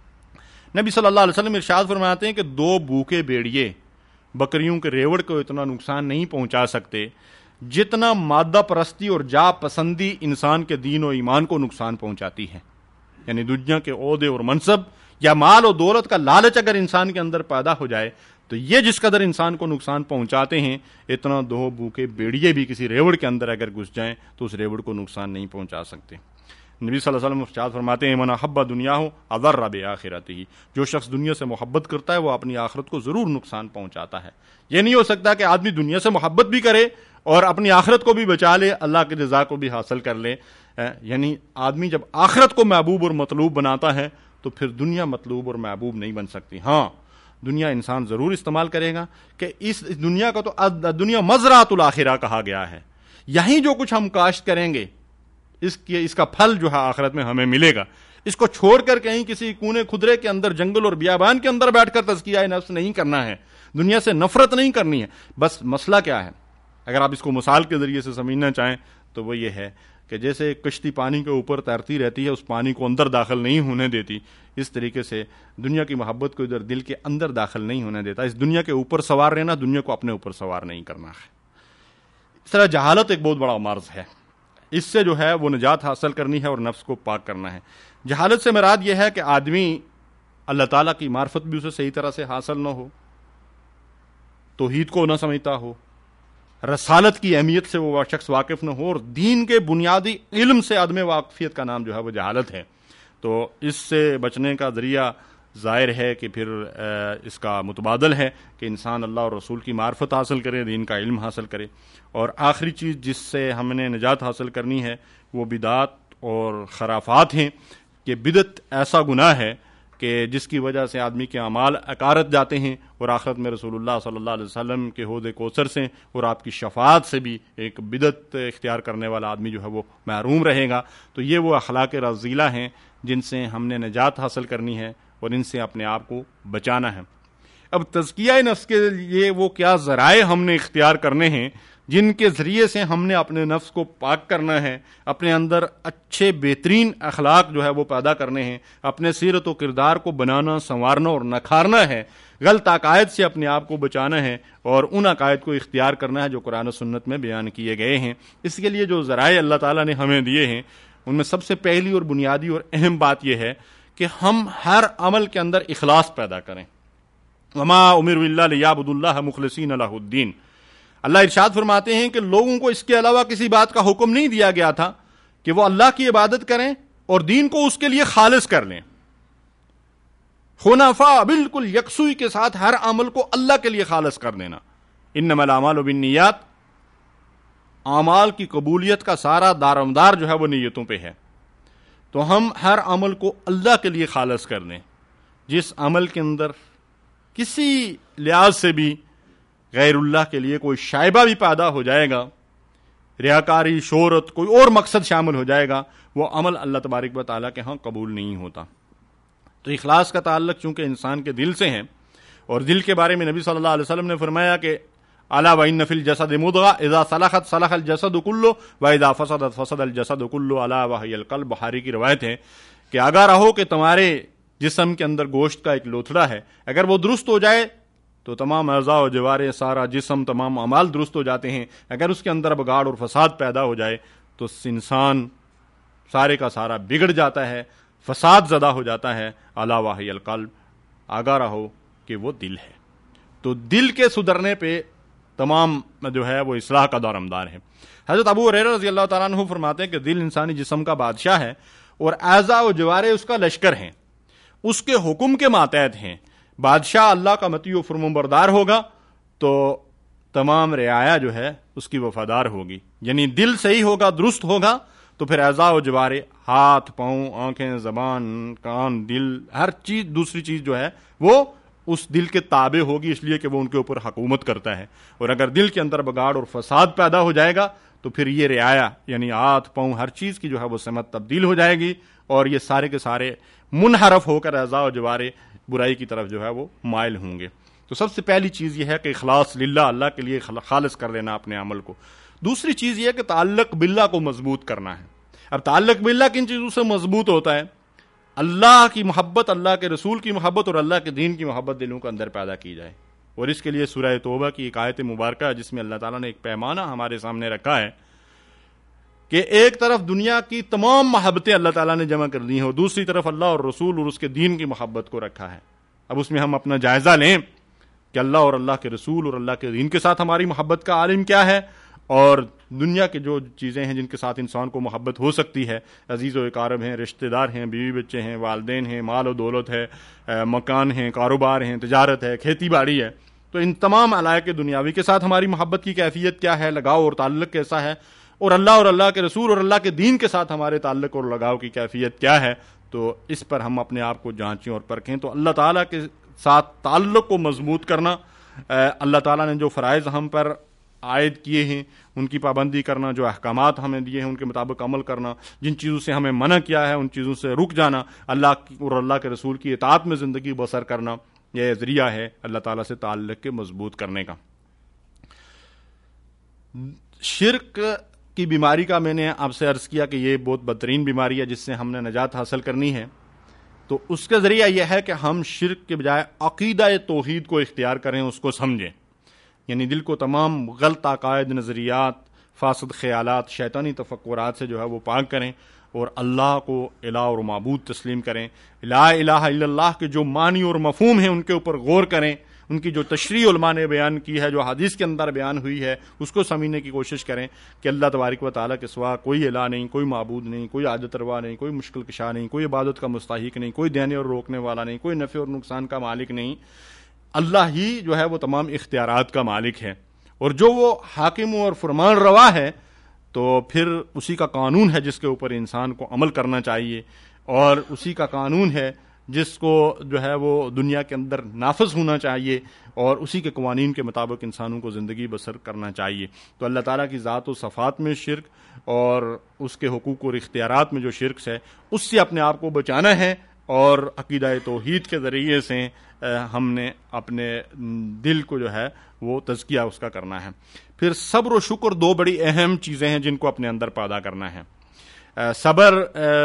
نبی صلی اللہ علیہ وسلم ارشاد فرماتے ہیں کہ دو بھوکے بھیڑیے بکریوں کے ریوڑ کو اتنا نقصان نہیں پہنچا سکتے جتنا مادہ پرستی اور جا پسندی انسان کے دین و ایمان کو نقصان پہنچاتی ہے۔ یعنی دنیا کے عہدے اور منصب یا مال و دولت کا لالچ اگر انسان کے اندر پیدا ہو جائے تو یہ جس قدر انسان کو نقصان پہنچاتے ہیں، اتنا دو بھوکے بیڑیے بھی کسی ریوڑ کے اندر اگر گھس جائیں تو اس ریوڑ کو نقصان نہیں پہنچا سکتے۔ نبی صلی اللہ علیہ وسلم ارشاد فرماتے ہیں من احب دنیا ہو اضر بآخرتہ، جو شخص دنیا سے محبت کرتا ہے وہ اپنی آخرت کو ضرور نقصان پہنچاتا ہے۔ یہ نہیں ہو سکتا کہ آدمی دنیا سے محبت بھی کرے اور اپنی آخرت کو بھی بچا لے، اللہ کی رضا کو بھی حاصل کر لے۔ یعنی آدمی جب آخرت کو محبوب اور مطلوب بناتا ہے تو پھر دنیا مطلوب اور محبوب نہیں بن سکتی۔ ہاں، دنیا انسان ضرور استعمال کرے گا کہ اس دنیا کا تو دنیا مزرعۃ الآخرہ کہا گیا ہے، یہیں جو کچھ ہم کاشت کریں گے اس کی اس کا پھل جو ہے آخرت میں ہمیں ملے گا۔ اس کو چھوڑ کر کہیں کسی کونے خدرے کے اندر، جنگل اور بیابان کے اندر بیٹھ کر تزکیہ نفس نہیں کرنا ہے، دنیا سے نفرت نہیں کرنی ہے۔ بس مسئلہ کیا ہے، اگر آپ اس کو مثال کے ذریعے سے سمجھنا چاہیں تو وہ یہ ہے کہ جیسے کشتی پانی کے اوپر تیرتی رہتی ہے، اس پانی کو اندر داخل نہیں ہونے دیتی، اس طریقے سے دنیا کی محبت کو ادھر دل کے اندر داخل نہیں ہونے دیتا۔ اس دنیا کے اوپر سوار رہنا، دنیا کو اپنے اوپر سوار نہیں کرنا ہے۔ اس طرح جہالت ایک بہت بڑا مرض ہے، اس سے جو ہے وہ نجات حاصل کرنی ہے اور نفس کو پاک کرنا ہے۔ جہالت سے مراد یہ ہے کہ آدمی اللہ تعالیٰ کی معرفت بھی اسے صحیح طرح سے حاصل نہ ہو، توحید کو نہ سمجھتا ہو، رسالت کی اہمیت سے وہ شخص واقف نہ ہو، اور دین کے بنیادی علم سے عدم واقفیت کا نام جو ہے وہ جہالت ہے۔ تو اس سے بچنے کا ذریعہ ظاہر ہے کہ پھر اس کا متبادل ہے کہ انسان اللہ اور رسول کی معرفت حاصل کرے، دین کا علم حاصل کرے۔ اور آخری چیز جس سے ہم نے نجات حاصل کرنی ہے وہ بدعات اور خرافات ہیں، کہ بدعت ایسا گناہ ہے کہ جس کی وجہ سے آدمی کے اعمال اکارت جاتے ہیں اور آخرت میں رسول اللہ صلی اللہ علیہ وسلم کے حوض کوثر سے اور آپ کی شفاعت سے بھی ایک بدعت اختیار کرنے والا آدمی جو ہے وہ محروم رہے گا۔ تو یہ وہ اخلاق رذیلہ ہیں جن سے ہم نے نجات حاصل کرنی ہے اور ان سے اپنے آپ کو بچانا ہے۔ اب تزکیہ نفس کے لیے وہ کیا ذرائع ہم نے اختیار کرنے ہیں جن کے ذریعے سے ہم نے اپنے نفس کو پاک کرنا ہے، اپنے اندر اچھے بہترین اخلاق جو ہے وہ پیدا کرنے ہیں، اپنے سیرت و کردار کو بنانا، سنوارنا اور نکھارنا ہے، غلط عقائد سے اپنے آپ کو بچانا ہے اور ان عقائد کو اختیار کرنا ہے جو قرآن و سنت میں بیان کیے گئے ہیں۔ اس کے لیے جو ذرائع اللہ تعالیٰ نے ہمیں دیے ہیں ان میں سب سے پہلی اور بنیادی اور اہم بات یہ ہے کہ ہم ہر عمل کے اندر اخلاص پیدا کریں۔ وما امروا الا لیعبدوا اللہ مخلصین لہ الدین۔ اللہ ارشاد فرماتے ہیں کہ لوگوں کو اس کے علاوہ کسی بات کا حکم نہیں دیا گیا تھا کہ وہ اللہ کی عبادت کریں اور دین کو اس کے لیے خالص کر لیں، حنفاء، بالکل یکسوئی کے ساتھ ہر عمل کو اللہ کے لیے خالص کر دینا۔ انما الاعمال بالنیات، اعمال کی قبولیت کا سارا دارومدار جو ہے وہ نیتوں پہ ہے۔ تو ہم ہر عمل کو اللہ کے لیے خالص کر دیں۔ جس عمل کے اندر کسی لحاظ سے بھی غیر اللہ کے لیے کوئی شائبہ بھی پیدا ہو جائے گا، ریاکاری، شہرت، کوئی اور مقصد شامل ہو جائے گا، وہ عمل اللہ تبارک و تعالیٰ کے ہاں قبول نہیں ہوتا۔ تو اخلاص کا تعلق چونکہ انسان کے دل سے ہے، اور دل کے بارے میں نبی صلی اللہ علیہ وسلم نے فرمایا کہ الا وان فی الجسد مضغہ اذا صلحت صلح الجسد کلہ واذا فسدت فسد الجسد کلہ الا وہی القلب۔ بخاری کی روایت ہے کہ آگاہ رہو کہ تمہارے جسم کے اندر گوشت کا ایک لوتھڑا ہے، اگر وہ درست ہو جائے تو تمام اعضاء و جوارے، سارا جسم، تمام اعمال درست ہو جاتے ہیں، اگر اس کے اندر بگاڑ اور فساد پیدا ہو جائے تو انسان سارے کا سارا بگڑ جاتا ہے، فساد زدہ ہو جاتا ہے۔ الا وہی القلب، آگاہ رہو کہ وہ دل ہے۔ تو دل کے سدھرنے پہ تمام جو ہے وہ اصلاح کا دورمدار ہے۔ حضرت ابو ہریرہ رضی اللہ تعالیٰ عنہ فرماتے ہیں کہ دل انسانی جسم کا بادشاہ ہے اور اعضاء و جوارے اس کا لشکر ہیں، اس کے حکم کے ماتحت ہیں۔ بادشاہ اللہ کا مطیع و فرمانبردار ہوگا تو تمام رعایا جو ہے اس کی وفادار ہوگی، یعنی دل صحیح ہوگا، درست ہوگا تو پھر اعضاء و جوارے، ہاتھ، پاؤں، آنکھیں، زبان، کان، دل، ہر چیز دوسری چیز جو ہے وہ اس دل کے تابع ہوگی، اس لیے کہ وہ ان کے اوپر حکومت کرتا ہے۔ اور اگر دل کے اندر بگاڑ اور فساد پیدا ہو جائے گا تو پھر یہ رعایا یعنی ہاتھ، پاؤں، ہر چیز کی جو ہے وہ سمت تبدیل ہو جائے گی اور یہ سارے کے سارے منحرف ہو کر اعضاء و جوارے برائی کی طرف جو ہے وہ مائل ہوں گے۔ تو سب سے پہلی چیز یہ ہے کہ اخلاص للہ، اللہ کے لیے خالص کر لینا اپنے عمل کو۔ دوسری چیز یہ ہے کہ تعلق باللہ کو مضبوط کرنا ہے۔ اب تعلق باللہ کن چیزوں سے مضبوط ہوتا ہے؟ اللہ کی محبت، اللہ کے رسول کی محبت اور اللہ کے دین کی محبت دلوں کے اندر پیدا کی جائے۔ اور اس کے لیے سورہ توبہ کی ایک آیت مبارکہ ہے جس میں اللہ تعالیٰ نے ایک پیمانہ ہمارے سامنے رکھا ہے کہ ایک طرف دنیا کی تمام محبتیں اللہ تعالیٰ نے جمع کر دی ہیں اور دوسری طرف اللہ اور رسول اور اس کے دین کی محبت کو رکھا ہے۔ اب اس میں ہم اپنا جائزہ لیں کہ اللہ اور اللہ کے رسول اور اللہ کے دین کے ساتھ ہماری محبت کا عالم کیا ہے، اور دنیا کے جو چیزیں ہیں جن کے ساتھ انسان کو محبت ہو سکتی ہے، عزیز و اقارب ہیں، رشتہ دار ہیں، بیوی بچے ہیں، والدین ہیں، مال و دولت ہے، مکان ہیں، کاروبار ہیں، تجارت ہے، کھیتی باڑی ہے، تو ان تمام علائق دنیاوی کے ساتھ ہماری محبت کی کیفیت کیا ہے، لگاؤ اور تعلق کیسا ہے، اور اللہ اور اللہ کے رسول اور اللہ کے دین کے ساتھ ہمارے تعلق اور لگاؤ کی کیفیت کیا ہے، تو اس پر ہم اپنے آپ کو جانچیں اور پرکھیں۔ تو اللہ تعالیٰ کے ساتھ تعلق کو مضبوط کرنا، اللہ تعالیٰ نے جو فرائض ہم پر عائد کیے ہیں ان کی پابندی کرنا، جو احکامات ہمیں دیے ہیں ان کے مطابق عمل کرنا، جن چیزوں سے ہمیں منع کیا ہے ان چیزوں سے رک جانا، اللہ کی اور اللہ کے رسول کی اطاعت میں زندگی بسر کرنا، یہ ذریعہ ہے اللہ تعالیٰ سے تعلق کے مضبوط کرنے کا۔ شرک کی بیماری کا میں نے آپ سے عرض کیا کہ یہ بہت بدترین بیماری ہے جس سے ہم نے نجات حاصل کرنی ہے، تو اس کا ذریعہ یہ ہے کہ ہم شرک کے بجائے عقیدہ توحید کو اختیار کریں، اس کو سمجھیں، یعنی دل کو تمام غلط عقائد، نظریات، فاسد خیالات، شیطانی تفکرات سے جو ہے وہ پاک کریں اور اللہ کو الہ اور معبود تسلیم کریں۔ لا الہ الا اللہ کے جو معنی اور مفہوم ہیں ان کے اوپر غور کریں، ان کی جو تشریح علماء نے بیان کی ہے، جو حدیث کے اندر بیان ہوئی ہے، اس کو سمجھنے کی کوشش کریں کہ اللہ تبارک و تعالیٰ کے سوا کوئی الہ نہیں، کوئی معبود نہیں، کوئی عادت روا نہیں، کوئی مشکل کشا نہیں، کوئی عبادت کا مستحق نہیں، کوئی دینے اور روکنے والا نہیں، کوئی نفع اور نقصان کا مالک نہیں، اللہ ہی جو ہے وہ تمام اختیارات کا مالک ہے، اور جو وہ حاکم اور فرمان روا ہے تو پھر اسی کا قانون ہے جس کے اوپر انسان کو عمل کرنا چاہیے، اور اسی کا قانون ہے جس کو جو ہے وہ دنیا کے اندر نافذ ہونا چاہیے، اور اسی کے قوانین کے مطابق انسانوں کو زندگی بسر کرنا چاہیے۔ تو اللہ تعالیٰ کی ذات و صفات میں شرک اور اس کے حقوق اور اختیارات میں جو شرک ہے اس سے اپنے آپ کو بچانا ہے، اور عقیدہ توحید کے ذریعے سے ہم نے اپنے دل کو جو ہے وہ تزکیہ اس کا کرنا ہے۔ پھر صبر و شکر دو بڑی اہم چیزیں ہیں جن کو اپنے اندر پیدا کرنا ہے۔ صبر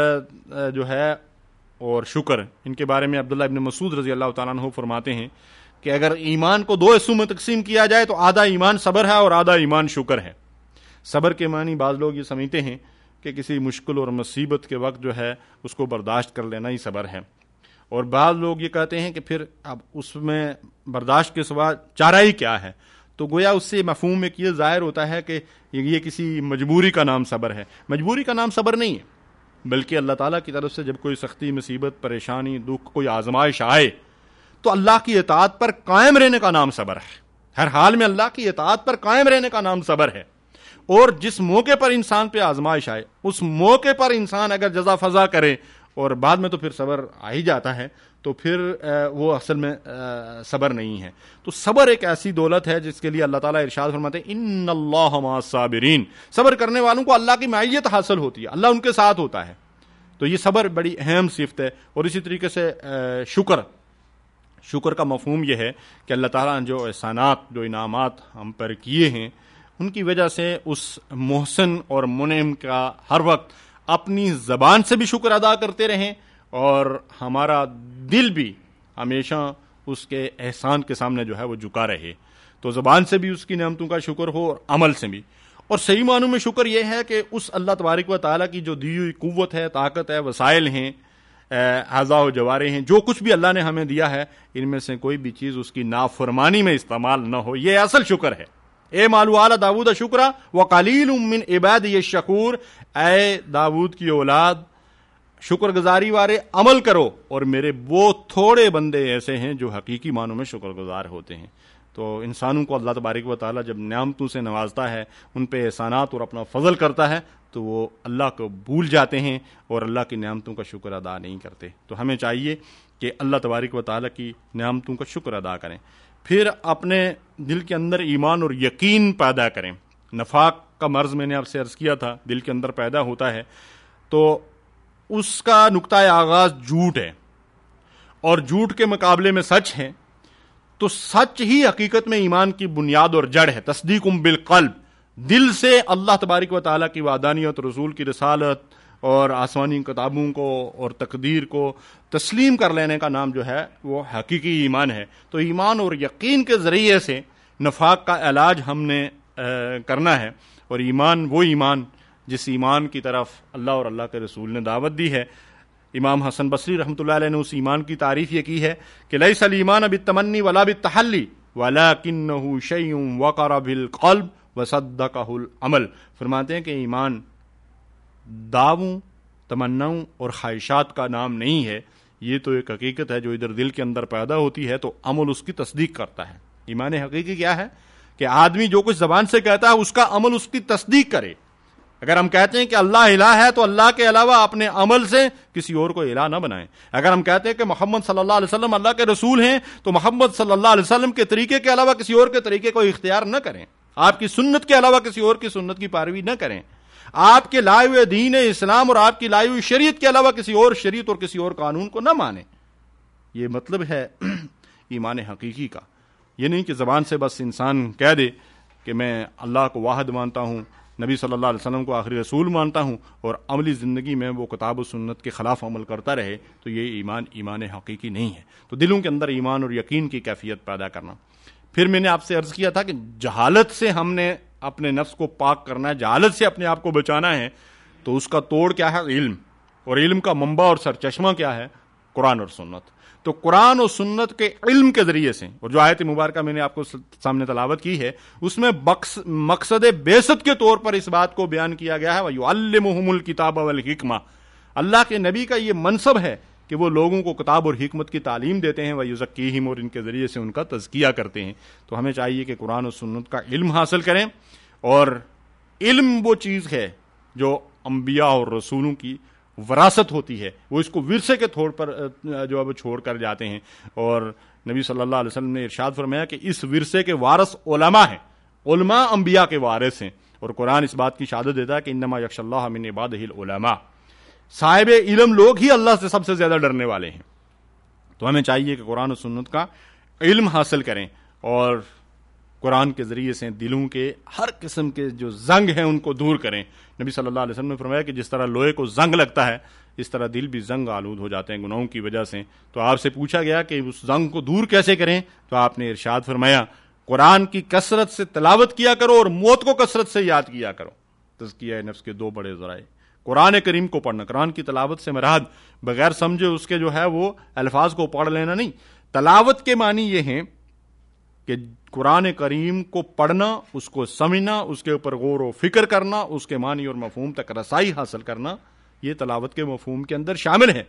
جو ہے اور شکر، ان کے بارے میں عبداللہ ابن مسعود رضی اللہ تعالیٰ عنہ فرماتے ہیں کہ اگر ایمان کو دو حصوں میں تقسیم کیا جائے تو آدھا ایمان صبر ہے اور آدھا ایمان شکر ہے۔ صبر کے معنی بعض لوگ یہ سمجھتے ہیں کہ کسی مشکل اور مصیبت کے وقت جو ہے اس کو برداشت کر لینا ہی صبر ہے، اور بعض لوگ یہ کہتے ہیں کہ پھر اب اس میں برداشت کے سوا چارہ ہی کیا ہے، تو گویا اس سے مفہوم ایک یہ ظاہر ہوتا ہے کہ یہ کسی مجبوری کا نام صبر ہے۔ مجبوری کا نام صبر نہیں ہے، بلکہ اللہ تعالیٰ کی طرف سے جب کوئی سختی، مصیبت، پریشانی، دکھ، کوئی آزمائش آئے تو اللہ کی اطاعت پر قائم رہنے کا نام صبر ہے۔ ہر حال میں اللہ کی اطاعت پر قائم رہنے کا نام صبر ہے، اور جس موقع پر انسان پہ آزمائش آئے اس موقع پر انسان اگر جزا فضا کرے اور بعد میں تو پھر صبر آ ہی جاتا ہے، تو پھر وہ اصل میں صبر نہیں ہے۔ تو صبر ایک ایسی دولت ہے جس کے لیے اللہ تعالیٰ ارشاد فرماتے ہیں ان اللہ مع الصابرین، صبر کرنے والوں کو اللہ کی معیت حاصل ہوتی ہے، اللہ ان کے ساتھ ہوتا ہے۔ تو یہ صبر بڑی اہم صفت ہے۔ اور اسی طریقے سے شکر، شکر کا مفہوم یہ ہے کہ اللہ تعالیٰ نے جو احسانات، جو انعامات ہم پر کیے ہیں ان کی وجہ سے اس محسن اور منعم کا ہر وقت اپنی زبان سے بھی شکر ادا کرتے رہیں، اور ہمارا دل بھی ہمیشہ اس کے احسان کے سامنے جو ہے وہ جھکا رہے۔ تو زبان سے بھی اس کی نعمتوں کا شکر ہو اور عمل سے بھی۔ اور صحیح معنوں میں شکر یہ ہے کہ اس اللہ تبارک و تعالیٰ کی جو دی ہوئی قوت ہے، طاقت ہے، وسائل ہیں، اعضاء و جوارے ہیں، جو کچھ بھی اللہ نے ہمیں دیا ہے، ان میں سے کوئی بھی چیز اس کی نافرمانی میں استعمال نہ ہو، یہ اصل شکر ہے۔ اے مالو آل داود شکرا وقلیل من عبادی الشکور، اے داود کی اولاد شکر گزاری والے عمل کرو، اور میرے وہ تھوڑے بندے ایسے ہیں جو حقیقی معنوں میں شکر گزار ہوتے ہیں۔ تو انسانوں کو اللہ تبارک و تعالیٰ جب نعمتوں سے نوازتا ہے، ان پہ احسانات اور اپنا فضل کرتا ہے، تو وہ اللہ کو بھول جاتے ہیں اور اللہ کی نعمتوں کا شکر ادا نہیں کرتے۔ تو ہمیں چاہیے کہ اللہ تبارک و تعالیٰ کی نعمتوں کا شکر ادا کریں، پھر اپنے دل کے اندر ایمان اور یقین پیدا کریں۔ نفاق کا مرض میں نے آپ سے عرض کیا تھا، دل کے اندر پیدا ہوتا ہے، تو اس کا نقطۂ آغاز جھوٹ ہے، اور جھوٹ کے مقابلے میں سچ ہے، تو سچ ہی حقیقت میں ایمان کی بنیاد اور جڑ ہے۔ تصدیق بالقلب، دل سے اللہ تبارک و تعالیٰ کی وحدانیت، رسول کی رسالت اور آسمانی کتابوں کو اور تقدیر کو تسلیم کر لینے کا نام جو ہے وہ حقیقی ایمان ہے۔ تو ایمان اور یقین کے ذریعے سے نفاق کا علاج ہم نے کرنا ہے، اور ایمان وہ ایمان جس ایمان کی طرف اللہ اور اللہ کے رسول نے دعوت دی ہے۔ امام حسن بصری رحمۃ اللہ علیہ نے اس ایمان کی تعریف یہ کی ہے کہ لیس الایمان بالتمنی ولا بالتحلی ولکنہ شیء وقر بالقلب وصدقہ العمل۔ فرماتے ہیں کہ ایمان دعووں، تمناؤں اور خواہشات کا نام نہیں ہے، یہ تو ایک حقیقت ہے جو ادھر دل کے اندر پیدا ہوتی ہے، تو عمل اس کی تصدیق کرتا ہے۔ ایمان حقیقی کیا ہے کہ آدمی جو کچھ زبان سے کہتا ہے اس کا عمل اس کی تصدیق کرے۔ اگر ہم کہتے ہیں کہ اللہ الہ ہے تو اللہ کے علاوہ اپنے عمل سے کسی اور کو الہ نہ بنائیں۔ اگر ہم کہتے ہیں کہ محمد صلی اللہ علیہ وسلم اللہ کے رسول ہیں تو محمد صلی اللہ علیہ وسلم کے طریقے کے علاوہ کسی اور کے طریقے کو اختیار نہ کریں، آپ کی سنت کے علاوہ کسی اور کی سنت کی پیروی نہ کریں، آپ کے لائے ہوئے دین اسلام اور آپ کی لائی ہوئی شریعت کے علاوہ کسی اور شریعت اور کسی اور قانون کو نہ مانیں۔ یہ مطلب ہے ایمان حقیقی کا۔ یہ نہیں کہ زبان سے بس انسان کہہ دے کہ میں اللہ کو واحد مانتا ہوں، نبی صلی اللہ علیہ وسلم کو آخری رسول مانتا ہوں، اور عملی زندگی میں وہ کتاب و سنت کے خلاف عمل کرتا رہے، تو یہ ایمان ایمان حقیقی نہیں ہے۔ تو دلوں کے اندر ایمان اور یقین کی کیفیت پیدا کرنا۔ پھر میں نے آپ سے عرض کیا تھا کہ جہالت سے ہم نے اپنے نفس کو پاک کرنا ہے، جہالت سے اپنے آپ کو بچانا ہے، تو اس کا توڑ کیا ہے؟ علم، اور علم کا منبع اور سرچشمہ کیا ہے؟ قرآن اور سنت۔ تو قرآن اور سنت کے علم کے ذریعے سے، اور جو آیت مبارکہ میں نے آپ کو سامنے تلاوت کی ہے، اس میں مقصد بعثت کے طور پر اس بات کو بیان کیا گیا ہے وَيُعَلِّمُهُمُ الْكِتَابَ وَالْحِكْمَةَ۔ اللہ کے نبی کا یہ منصب ہے کہ وہ لوگوں کو کتاب اور حکمت کی تعلیم دیتے ہیں، وَيُزَكِّيهِمْ، اور ان کے ذریعے سے ان کا تزکیہ کرتے ہیں۔ تو ہمیں چاہیے کہ قرآن اور سنت کا علم حاصل کریں، اور علم وہ چیز ہے جو انبیاء اور رسولوں کی وراثت ہوتی ہے، وہ اس کو ورثے کے طور پر جو اب چھوڑ کر جاتے ہیں، اور نبی صلی اللہ علیہ وسلم نے ارشاد فرمایا کہ اس ورثے کے وارث علماء ہیں، علماء انبیاء کے وارث ہیں، اور قرآن اس بات کی شہادت دیتا ہے کہ انما یخشی اللہ من عبادہ العلماء، صاحب علم لوگ ہی اللہ سے سب سے زیادہ ڈرنے والے ہیں۔ تو ہمیں چاہیے کہ قرآن و سنت کا علم حاصل کریں، اور قرآن کے ذریعے سے دلوں کے ہر قسم کے جو زنگ ہیں ان کو دور کریں۔ نبی صلی اللہ علیہ وسلم نے فرمایا کہ جس طرح لوہے کو زنگ لگتا ہے، اس طرح دل بھی زنگ آلود ہو جاتے ہیں گناہوں کی وجہ سے۔ تو آپ سے پوچھا گیا کہ اس زنگ کو دور کیسے کریں، تو آپ نے ارشاد فرمایا قرآن کی کثرت سے تلاوت کیا کرو اور موت کو کثرت سے یاد کیا کرو۔ تزکیہ نفس کے دو بڑے ذرائع، قرآن کریم کو پڑھنا، قرآن کی تلاوت سے مراد بغیر سمجھے اس کے جو ہے وہ الفاظ کو پڑھ لینا نہیں، تلاوت کے معنی یہ ہیں کہ قرآن کریم کو پڑھنا، اس کو سمجھنا، اس کے اوپر غور و فکر کرنا، اس کے معنی اور مفہوم تک رسائی حاصل کرنا، یہ تلاوت کے مفہوم کے اندر شامل ہے۔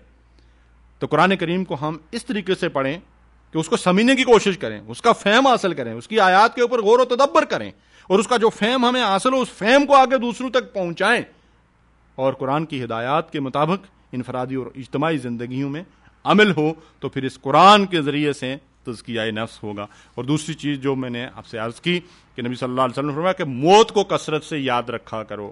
تو قرآن کریم کو ہم اس طریقے سے پڑھیں کہ اس کو سمجھنے کی کوشش کریں، اس کا فہم حاصل کریں، اس کی آیات کے اوپر غور و تدبر کریں، اور اس کا جو فہم ہمیں حاصل ہو اس فہم کو آگے دوسروں تک پہنچائیں، اور قرآن کی ہدایات کے مطابق انفرادی اور اجتماعی زندگیوں میں عمل ہو، تو پھر اس قرآن کے ذریعے سے تزکیہ نفس ہوگا۔ اور دوسری چیز جو میں نے آپ سے عرض کی کہ نبی صلی اللہ علیہ وسلم نے فرمایا کہ موت کو کثرت سے یاد رکھا کرو،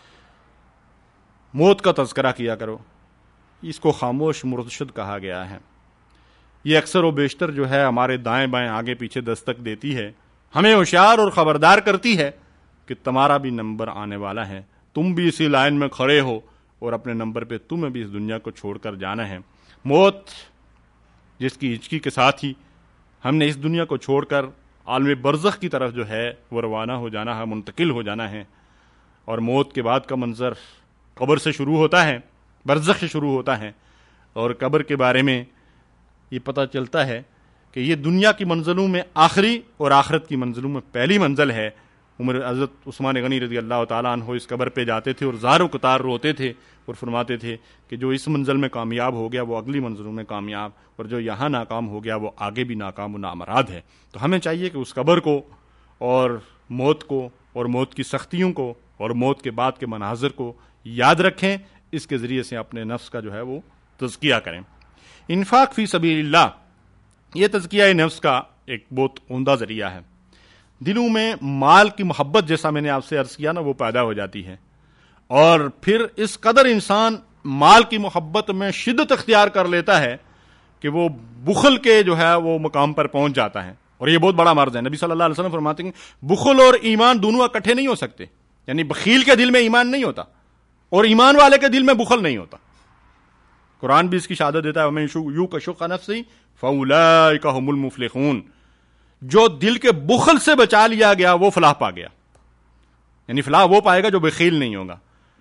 موت کا تذکرہ کیا کرو۔ اس کو خاموش مرشد کہا گیا ہے۔ یہ اکثر و بیشتر جو ہے ہمارے دائیں بائیں آگے پیچھے دستک دیتی ہے، ہمیں ہوشیار اور خبردار کرتی ہے کہ تمہارا بھی نمبر آنے والا ہے، تم بھی اسی لائن میں کھڑے ہو، اور اپنے نمبر پہ تمہیں بھی اس دنیا کو چھوڑ کر جانا ہے۔ موت جس کی ہچکی کے ساتھ ہی ہم نے اس دنیا کو چھوڑ کر عالم برزخ کی طرف جو ہے وہ روانہ ہو جانا ہے، منتقل ہو جانا ہے۔ اور موت کے بعد کا منظر قبر سے شروع ہوتا ہے، برزخ سے شروع ہوتا ہے. اور قبر کے بارے میں یہ پتہ چلتا ہے کہ یہ دنیا کی منزلوں میں آخری اور آخرت کی منزلوں میں پہلی منزل ہے. عمر حضرت عثمان غنی رضی اللہ تعالیٰ عنہ اس قبر پہ جاتے تھے اور زاروں قطار روتے تھے اور فرماتے تھے کہ جو اس منزل میں کامیاب ہو گیا وہ اگلی منزلوں میں کامیاب، اور جو یہاں ناکام ہو گیا وہ آگے بھی ناکام و نامراد ہے. تو ہمیں چاہیے کہ اس قبر کو اور موت کو اور موت کی سختیوں کو اور موت کے بعد کے مناظر کو یاد رکھیں، اس کے ذریعے سے اپنے نفس کا جو ہے وہ تزکیہ کریں. انفاق فی سبیل اللہ یہ تزکیہ نفس کا ایک بہت عمدہ ذریعہ ہے. دلوں میں مال کی محبت، جیسا میں نے آپ سے عرض کیا نا، وہ پیدا ہو جاتی ہے، اور پھر اس قدر انسان مال کی محبت میں شدت اختیار کر لیتا ہے کہ وہ بخل کے جو ہے وہ مقام پر پہنچ جاتا ہے. اور یہ بہت بڑا مرض ہے. نبی صلی اللہ علیہ وسلم فرماتے ہیں بخل اور ایمان دونوں اکٹھے نہیں ہو سکتے، یعنی بخیل کے دل میں ایمان نہیں ہوتا اور ایمان والے کے دل میں بخل نہیں ہوتا. قرآن بھی اس کی شہادت دیتا ہے وَمَن یُوقَ شُحَّ نَفْسِهِ فَأُولَٰئِکَ هُمُ الْمُفْلِحُونَ. جو دل کے بخل سے بچا لیا گیا وہ فلاح پا گیا، یعنی فلاح وہ پائے گا جو بخیل نہیں ہوگا.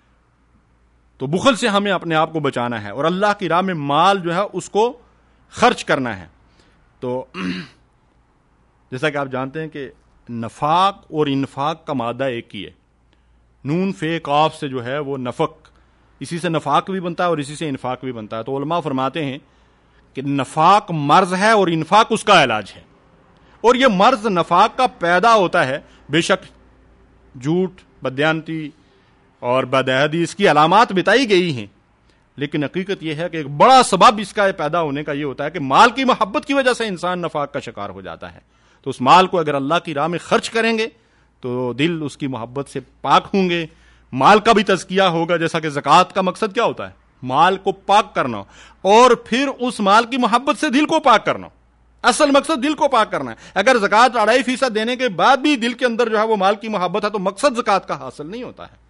تو بخل سے ہمیں اپنے آپ کو بچانا ہے اور اللہ کی راہ میں مال جو ہے اس کو خرچ کرنا ہے. تو جیسا کہ آپ جانتے ہیں کہ نفاق اور انفاق کا مادہ ایک ہی ہے. نون فے قاف سے جو ہے وہ نفق، اسی سے نفاق بھی بنتا ہے اور اسی سے انفاق بھی بنتا ہے. تو علماء فرماتے ہیں کہ نفاق مرض ہے اور انفاق اس کا علاج ہے. اور یہ مرض نفاق کا پیدا ہوتا ہے، بے شک جھوٹ، بدیانتی اور بدعہدی اس کی علامات بتائی گئی ہیں، لیکن حقیقت یہ ہے کہ ایک بڑا سبب اس کا پیدا ہونے کا یہ ہوتا ہے کہ مال کی محبت کی وجہ سے انسان نفاق کا شکار ہو جاتا ہے. تو اس مال کو اگر اللہ کی راہ میں خرچ کریں گے تو دل اس کی محبت سے پاک ہوں گے. مال کا بھی تزکیہ ہوگا، جیسا کہ زکوٰۃ کا مقصد کیا ہوتا ہے؟ مال کو پاک کرنا، اور پھر اس مال کی محبت سے دل کو پاک کرنا. اصل مقصد دل کو پاک کرنا ہے. اگر زکوٰۃ اڑائی فیصد دینے کے بعد بھی دل کے اندر جو ہے وہ مال کی محبت ہے تو مقصد زکوٰۃ کا حاصل نہیں ہوتا ہے.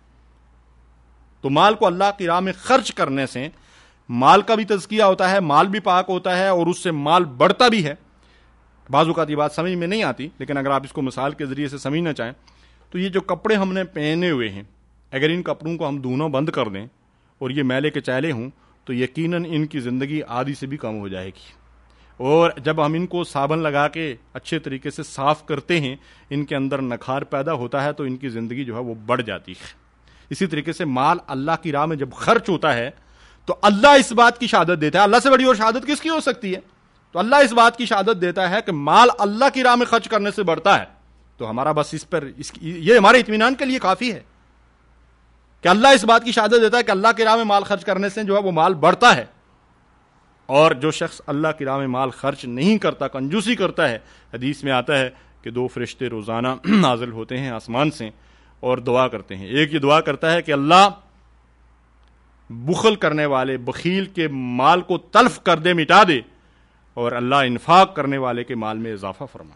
تو مال کو اللہ کی راہ میں خرچ کرنے سے مال کا بھی تزکیہ ہوتا ہے، مال بھی پاک ہوتا ہے اور اس سے مال بڑھتا بھی ہے. بعض اوقات یہ بات سمجھ میں نہیں آتی، لیکن اگر آپ اس کو مثال کے ذریعے سے سمجھنا چاہیں تو یہ جو کپڑے ہم نے پہنے ہوئے ہیں، اگر ان کپڑوں کو ہم دھونا بند کر دیں اور یہ میلے کے چیلے ہوں تو یقیناً ان کی زندگی آدھی سے بھی کم ہو جائے گی. اور جب ہم ان کو صابن لگا کے اچھے طریقے سے صاف کرتے ہیں، ان کے اندر نکھار پیدا ہوتا ہے تو ان کی زندگی جو ہے وہ بڑھ جاتی ہے. اسی طریقے سے مال اللہ کی راہ میں جب خرچ ہوتا ہے تو اللہ اس بات کی شہادت دیتا ہے. اللہ سے بڑی اور شہادت کس کی ہو سکتی ہے؟ تو اللہ اس بات کی شہادت دیتا ہے کہ مال اللہ کی راہ میں خرچ کرنے سے بڑھتا ہے. تو ہمارا بس اس پر اس یہ ہمارے اطمینان کے لیے کافی ہے کہ اللہ اس بات کی شہادت دیتا ہے کہ اللہ کی راہ میں مال خرچ کرنے سے جو ہے وہ مال بڑھتا ہے. اور جو شخص اللہ کی راہ میں مال خرچ نہیں کرتا، کنجوسی کرتا ہے، حدیث میں آتا ہے کہ دو فرشتے روزانہ نازل ہوتے ہیں آسمان سے اور دعا کرتے ہیں. ایک یہ دعا کرتا ہے کہ اللہ بخل کرنے والے بخیل کے مال کو تلف کر دے، مٹا دے، اور اللہ انفاق کرنے والے کے مال میں اضافہ فرما.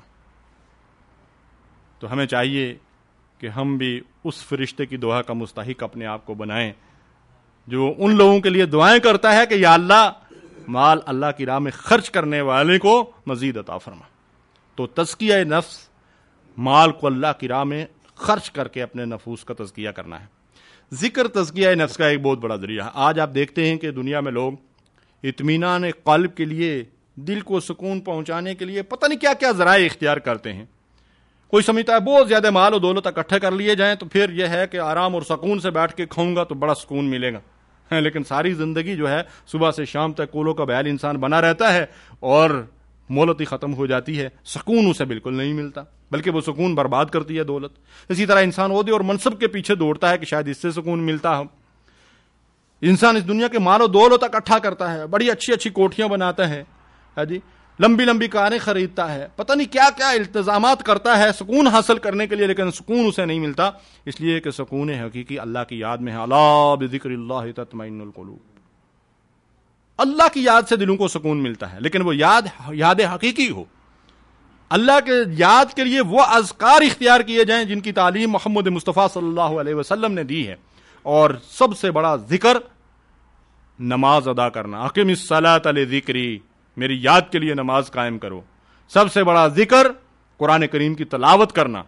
تو ہمیں چاہیے کہ ہم بھی اس فرشتے کی دعا کا مستحق اپنے آپ کو بنائیں جو ان لوگوں کے لیے دعائیں کرتا ہے کہ یا اللہ مال اللہ کی راہ میں خرچ کرنے والے کو مزید عطا فرما. تو تزکیہ نفس مال کو اللہ کی راہ میں خرچ کر کے اپنے نفوس کا تزکیہ کرنا ہے. ذکر تزکیہ نفس کا ایک بہت بڑا ذریعہ ہے. آج آپ دیکھتے ہیں کہ دنیا میں لوگ اطمینان قلب کے لیے، دل کو سکون پہنچانے کے لیے پتہ نہیں کیا کیا ذرائع اختیار کرتے ہیں. کوئی سمجھتا ہے بہت زیادہ مال و دولت اکٹھے کر لیے جائیں تو پھر یہ ہے کہ آرام اور سکون سے بیٹھ کے کھاؤں گا تو بڑا سکون ملے گا. لیکن ساری زندگی جو ہے صبح سے شام تک کولوں کا بیال انسان بنا رہتا ہے اور مولت ہی ختم ہو جاتی ہے، سکون اسے بالکل نہیں ملتا، بلکہ وہ سکون برباد کرتی ہے دولت. اسی طرح انسان عہدے اور منصب کے پیچھے دوڑتا ہے کہ شاید اس سے سکون ملتا ہو. انسان اس دنیا کے مال و دولت اکٹھا کرتا ہے، بڑی اچھی اچھی کوٹھیاں بناتا ہے، جی لمبی لمبی کاریں خریدتا ہے، پتہ نہیں کیا کیا التزامات کرتا ہے سکون حاصل کرنے کے لیے، لیکن سکون اسے نہیں ملتا، اس لیے کہ سکون حقیقی اللہ کی یاد میں ہے. الا بذکر اللہ تطمئن القلوب. اللہ کی یاد سے دلوں کو سکون ملتا ہے، لیکن وہ یاد یاد حقیقی ہو. اللہ کے یاد کے لیے وہ اذکار اختیار کیے جائیں جن کی تعلیم محمد مصطفیٰ صلی اللہ علیہ وسلم نے دی ہے. اور سب سے بڑا ذکر نماز ادا کرنا. اقم الصلاۃ لذکری، میری یاد کے لیے نماز قائم کرو. سب سے بڑا ذکر قرآن کریم کی تلاوت کرنا.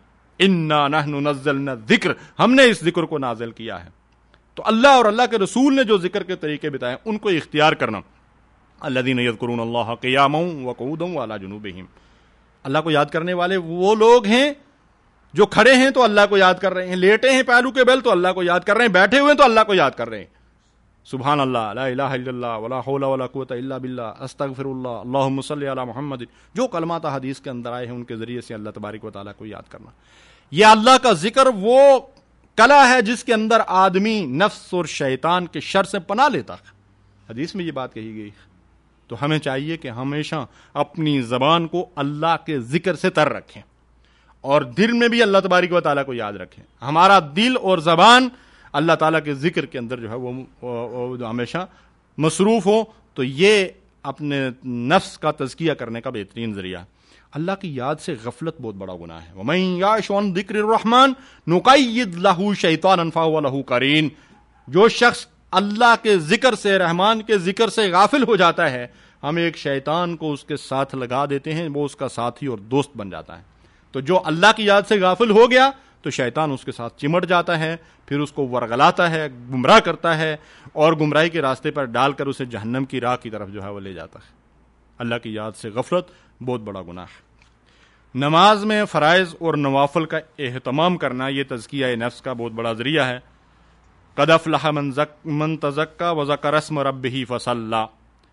انا نحن نزلنا الذکر، ہم نے اس ذکر کو نازل کیا ہے۔ تو اللہ اور اللہ کے رسول نے جو ذکر کے طریقے بتائے ان کو اختیار کرنا۔ الذین یذکرون اللہ قیاما وقعودا وعلی جنوبہم، اللہ کو یاد کرنے والے وہ لوگ ہیں جو کھڑے ہیں تو اللہ کو یاد کر رہے ہیں، لیٹے ہیں پہلو کے بل تو اللہ کو یاد کر رہے ہیں، بیٹھے ہوئے ہیں تو اللہ کو یاد کر رہے ہیں۔ سبحان اللہ، لا الہ الا اللہ، ولا حول ولا قوت الا باللہ، استغفر اللہ، اللہم صلی علی محمد، جو کلمات حدیث کے اندر آئے ہیں ان کے ذریعے سے اللہ تبارک و تعالیٰ کو یاد کرنا۔ یہ اللہ کا ذکر وہ کلا ہے جس کے اندر آدمی نفس اور شیطان کے شر سے پناہ لیتا ہے، حدیث میں یہ بات کہی گئی۔ تو ہمیں چاہیے کہ ہمیشہ اپنی زبان کو اللہ کے ذکر سے تر رکھیں اور دل میں بھی اللہ تبارک و تعالیٰ کو یاد رکھیں۔ ہمارا دل اور زبان اللہ تعالیٰ کے ذکر کے اندر جو ہے وہ ہمیشہ مصروف ہو، تو یہ اپنے نفس کا تزکیہ کرنے کا بہترین ذریعہ ہے۔ اللہ کی یاد سے غفلت بہت بڑا گناہ ہے۔ وَمَن يَعْشُ عَن ذِكْرِ الرَّحْمَنِ نُقَيِّضْ لَهُ شَيْطَانًا فَهُوَ لَهُ قَرِينٌ، جو شخص اللہ کے ذکر سے، رحمان کے ذکر سے غافل ہو جاتا ہے، ہم ایک شیطان کو اس کے ساتھ لگا دیتے ہیں، وہ اس کا ساتھی اور دوست بن جاتا ہے۔ تو جو اللہ کی یاد سے غافل ہو گیا تو شیطان اس کے ساتھ چمٹ جاتا ہے، پھر اس کو ورغلاتا ہے، گمراہ کرتا ہے اور گمراہی کے راستے پر ڈال کر اسے جہنم کی راہ کی طرف جو ہے وہ لے جاتا ہے۔ اللہ کی یاد سے غفلت بہت بڑا گناہ ہے۔ نماز میں فرائض اور نوافل کا اہتمام کرنا یہ تزکیہ نفس کا بہت بڑا ذریعہ ہے۔ قد افلح من زک من تزکا وذکر اسم ربہ فصلی،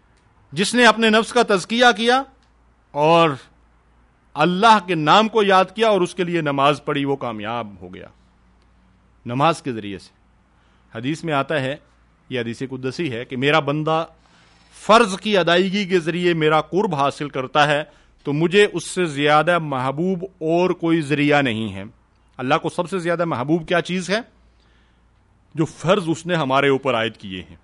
جس نے اپنے نفس کا تزکیہ کیا اور اللہ کے نام کو یاد کیا اور اس کے لیے نماز پڑھی، وہ کامیاب ہو گیا۔ نماز کے ذریعے سے حدیث میں آتا ہے، یہ حدیث قدسی ہے، کہ میرا بندہ فرض کی ادائیگی کے ذریعے میرا قرب حاصل کرتا ہے تو مجھے اس سے زیادہ محبوب اور کوئی ذریعہ نہیں ہے۔ اللہ کو سب سے زیادہ محبوب کیا چیز ہے؟ جو فرض اس نے ہمارے اوپر عائد کیے ہیں۔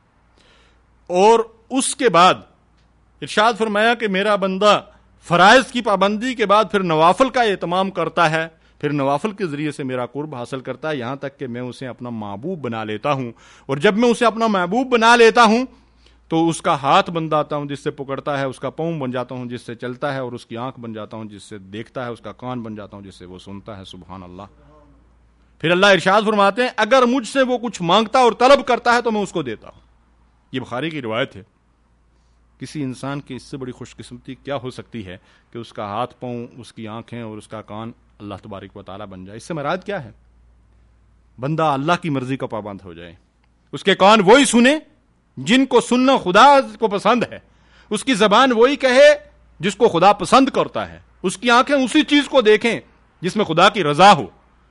اور اس کے بعد ارشاد فرمایا کہ میرا بندہ فرائض کی پابندی کے بعد پھر نوافل کا اہتمام کرتا ہے، پھر نوافل کے ذریعے سے میرا قرب حاصل کرتا ہے، یہاں تک کہ میں اسے اپنا محبوب بنا لیتا ہوں۔ اور جب میں اسے اپنا محبوب بنا لیتا ہوں تو اس کا ہاتھ بن جاتا ہوں جس سے پکڑتا ہے، اس کا پاؤں بن جاتا ہوں جس سے چلتا ہے، اور اس کی آنکھ بن جاتا ہوں جس سے دیکھتا ہے، اس کا کان بن جاتا ہوں جس سے وہ سنتا ہے۔ سبحان اللہ۔ پھر اللہ ارشاد فرماتے ہیں اگر مجھ سے وہ کچھ مانگتا اور طلب کرتا ہے تو میں اس کو دیتا ہوں۔ یہ بخاری کی روایت ہے۔ کسی انسان کی اس سے بڑی خوش قسمتی کیا ہو سکتی ہے کہ اس کا ہاتھ پاؤں، اس کی آنکھیں اور اس کا کان اللہ تبارک و تعالیٰ بن جائے۔ اس سے مراد کیا ہے؟ بندہ اللہ کی مرضی کا پابند ہو جائے، اس کے کان وہی سنے جن کو سننا خدا کو پسند ہے، اس کی زبان وہی کہے جس کو خدا پسند کرتا ہے، اس کی آنکھیں اسی چیز کو دیکھیں جس میں خدا کی رضا ہو،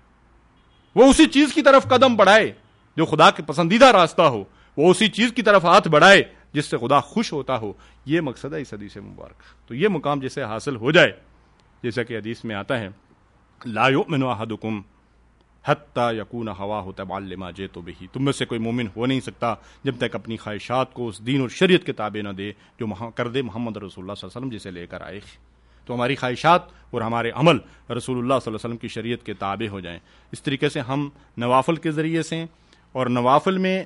وہ اسی چیز کی طرف قدم بڑھائے جو خدا کے پسندیدہ راستہ ہو، وہ اسی چیز کی طرف ہاتھ بڑھائے جس سے خدا خوش ہوتا ہو۔ یہ مقصد ہے اس حدیث مبارک۔ تو یہ مقام جسے حاصل ہو جائے، جیسا کہ حدیث میں آتا ہے لا یؤمن احدکم حتی یکون ہواہ تبعا لما جئت بہ، تم میں سے کوئی مومن ہو نہیں سکتا جب تک اپنی خواہشات کو اس دین اور شریعت کے تابع نہ دے جو کر دے محمد رسول اللہ صلی اللہ علیہ وسلم جسے لے کر آئے۔ تو ہماری خواہشات اور ہمارے عمل رسول اللہ صلی اللہ علیہ وسلم کی شریعت کے تابع ہو جائیں۔ اس طریقے سے ہم نوافل کے ذریعے سے، اور نوافل میں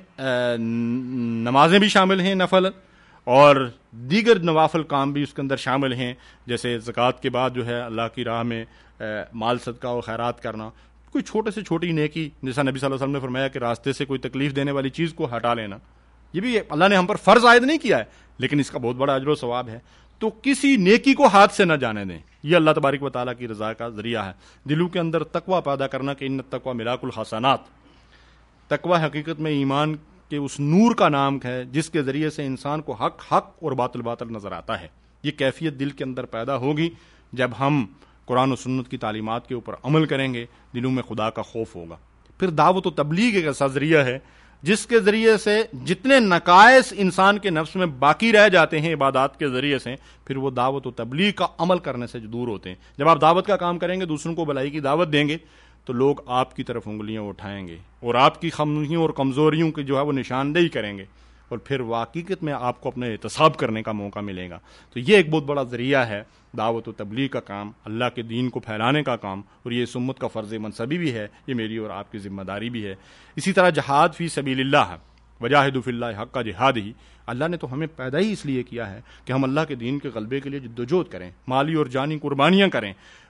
نمازیں بھی شامل ہیں نفل، اور دیگر نوافل کام بھی اس کے اندر شامل ہیں، جیسے زکوٰۃ کے بعد جو ہے اللہ کی راہ میں مال صدقہ و خیرات کرنا، کوئی چھوٹے سے چھوٹی نیکی، جیسا نبی صلی اللہ علیہ وسلم نے فرمایا کہ راستے سے کوئی تکلیف دینے والی چیز کو ہٹا لینا، یہ بھی اللہ نے ہم پر فرض عائد نہیں کیا ہے لیکن اس کا بہت بڑا اجر و ثواب ہے۔ تو کسی نیکی کو ہاتھ سے نہ جانے دیں، یہ اللہ تبارک و تعالیٰ کی رضا کا ذریعہ ہے۔ دلوں کے اندر تقوی پیدا کرنا کہ ان التقوی ملاک الحسنات، تقوی حقیقت میں ایمان کے اس نور کا نام ہے جس کے ذریعے سے انسان کو حق حق اور باطل باطل نظر آتا ہے۔ یہ کیفیت دل کے اندر پیدا ہوگی جب ہم قرآن و سنت کی تعلیمات کے اوپر عمل کریں گے، دلوں میں خدا کا خوف ہوگا۔ پھر دعوت و تبلیغ ایک ایسا ذریعہ ہے جس کے ذریعے سے جتنے نقائص انسان کے نفس میں باقی رہ جاتے ہیں عبادات کے ذریعے سے، پھر وہ دعوت و تبلیغ کا عمل کرنے سے دور ہوتے ہیں۔ جب آپ دعوت کا کام کریں گے، دوسروں کو بھلائی کی دعوت دیں گے، تو لوگ آپ کی طرف انگلیاں اٹھائیں گے اور آپ کی خامیوں اور کمزوریوں کی جو ہے وہ نشاندہی کریں گے، اور پھر واقعیت میں آپ کو اپنے احتساب کرنے کا موقع ملے گا۔ تو یہ ایک بہت بڑا ذریعہ ہے دعوت و تبلیغ کا کام، اللہ کے دین کو پھیلانے کا کام، اور یہ اس امت کا فرض منصبی بھی ہے، یہ میری اور آپ کی ذمہ داری بھی ہے۔ اسی طرح جہاد فی سبیل اللہ، وجاہدوا فی اللہ حق جہادہ، اللہ نے تو ہمیں پیدا ہی اس لیے کیا ہے کہ ہم اللہ کے دین کے غلبے کے لیے جدوجہد کریں، مالی اور جانی قربانیاں کریں،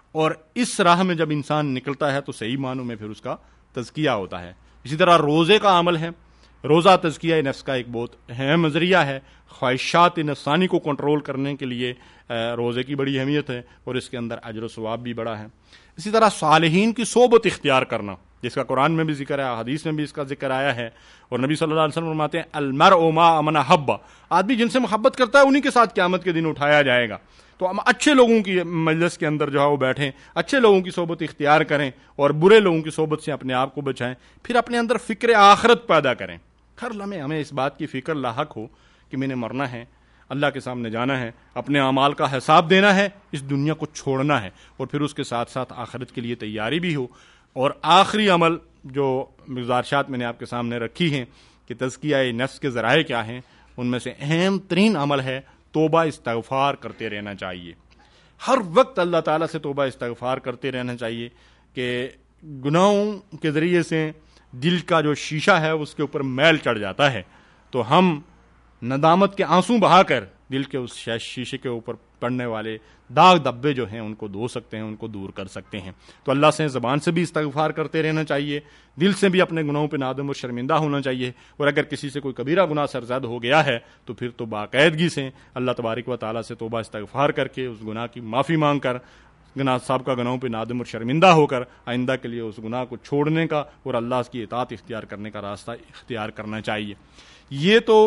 اور اس راہ میں جب انسان نکلتا ہے تو صحیح معنوں میں پھر اس کا تزکیہ ہوتا ہے. اسی طرح روزے کا عمل ہے. روزہ تزکیہ نفس کا ایک بہت اہم ذریعہ ہے. خواہشات نفسانی کو کنٹرول کرنے کے لیے روزے کی بڑی اہمیت ہے اور اس کے اندر اجر و ثواب بھی بڑا ہے. اسی طرح صالحین کی صحبت اختیار کرنا، جس کا قرآن میں بھی ذکر ہے، حدیث میں بھی اس کا ذکر آیا ہے، اور نبی صلی اللہ علیہ وسلم فرماتے ہیں المرء مع من احب، آدمی جن سے محبت کرتا ہے انہی کے ساتھ قیامت کے دن اٹھایا جائے گا. تو ہم اچھے لوگوں کی مجلس کے اندر جو ہے وہ بیٹھیں، اچھے لوگوں کی صحبت اختیار کریں اور برے لوگوں کی صحبت سے اپنے آپ کو بچائیں. پھر اپنے اندر فکر آخرت پیدا کریں. ہر لمحے ہمیں اس بات کی فکر لاحق ہو کہ میں نے مرنا ہے، اللہ کے سامنے جانا ہے، اپنے اعمال کا حساب دینا ہے، اس دنیا کو چھوڑنا ہے، اور پھر اس کے ساتھ ساتھ آخرت کے لیے تیاری بھی ہو. اور آخری عمل جو گزارشات میں نے آپ کے سامنے رکھی ہیں کہ تزکیہ نفس کے ذرائع کیا ہیں، ان میں سے اہم ترین عمل ہے توبہ استغفار کرتے رہنا چاہیے. ہر وقت اللہ تعالیٰ سے توبہ استغفار کرتے رہنا چاہیے کہ گناہوں کے ذریعے سے دل کا جو شیشہ ہے اس کے اوپر میل چڑھ جاتا ہے، تو ہم ندامت کے آنسو بہا کر دل کے اس شیشے کے اوپر پڑنے والے داغ دبے جو ہیں ان کو دھو سکتے ہیں، ان کو دور کر سکتے ہیں. تو اللہ سے زبان سے بھی استغفار کرتے رہنا چاہیے، دل سے بھی اپنے گناہوں پہ نادم اور شرمندہ ہونا چاہیے، اور اگر کسی سے کوئی کبیرہ گناہ سرزد ہو گیا ہے تو پھر تو باقاعدگی سے اللہ تبارک و تعالیٰ سے توبہ استغفار کر کے اس گناہ کی معافی مانگ کر، گناہ صاحب کا گناہوں پہ نادم اور شرمندہ ہو کر آئندہ کے لیے اس گناہ کو چھوڑنے کا اور اللہ کی اطاعت اختیار کرنے کا راستہ اختیار کرنا چاہیے. یہ تو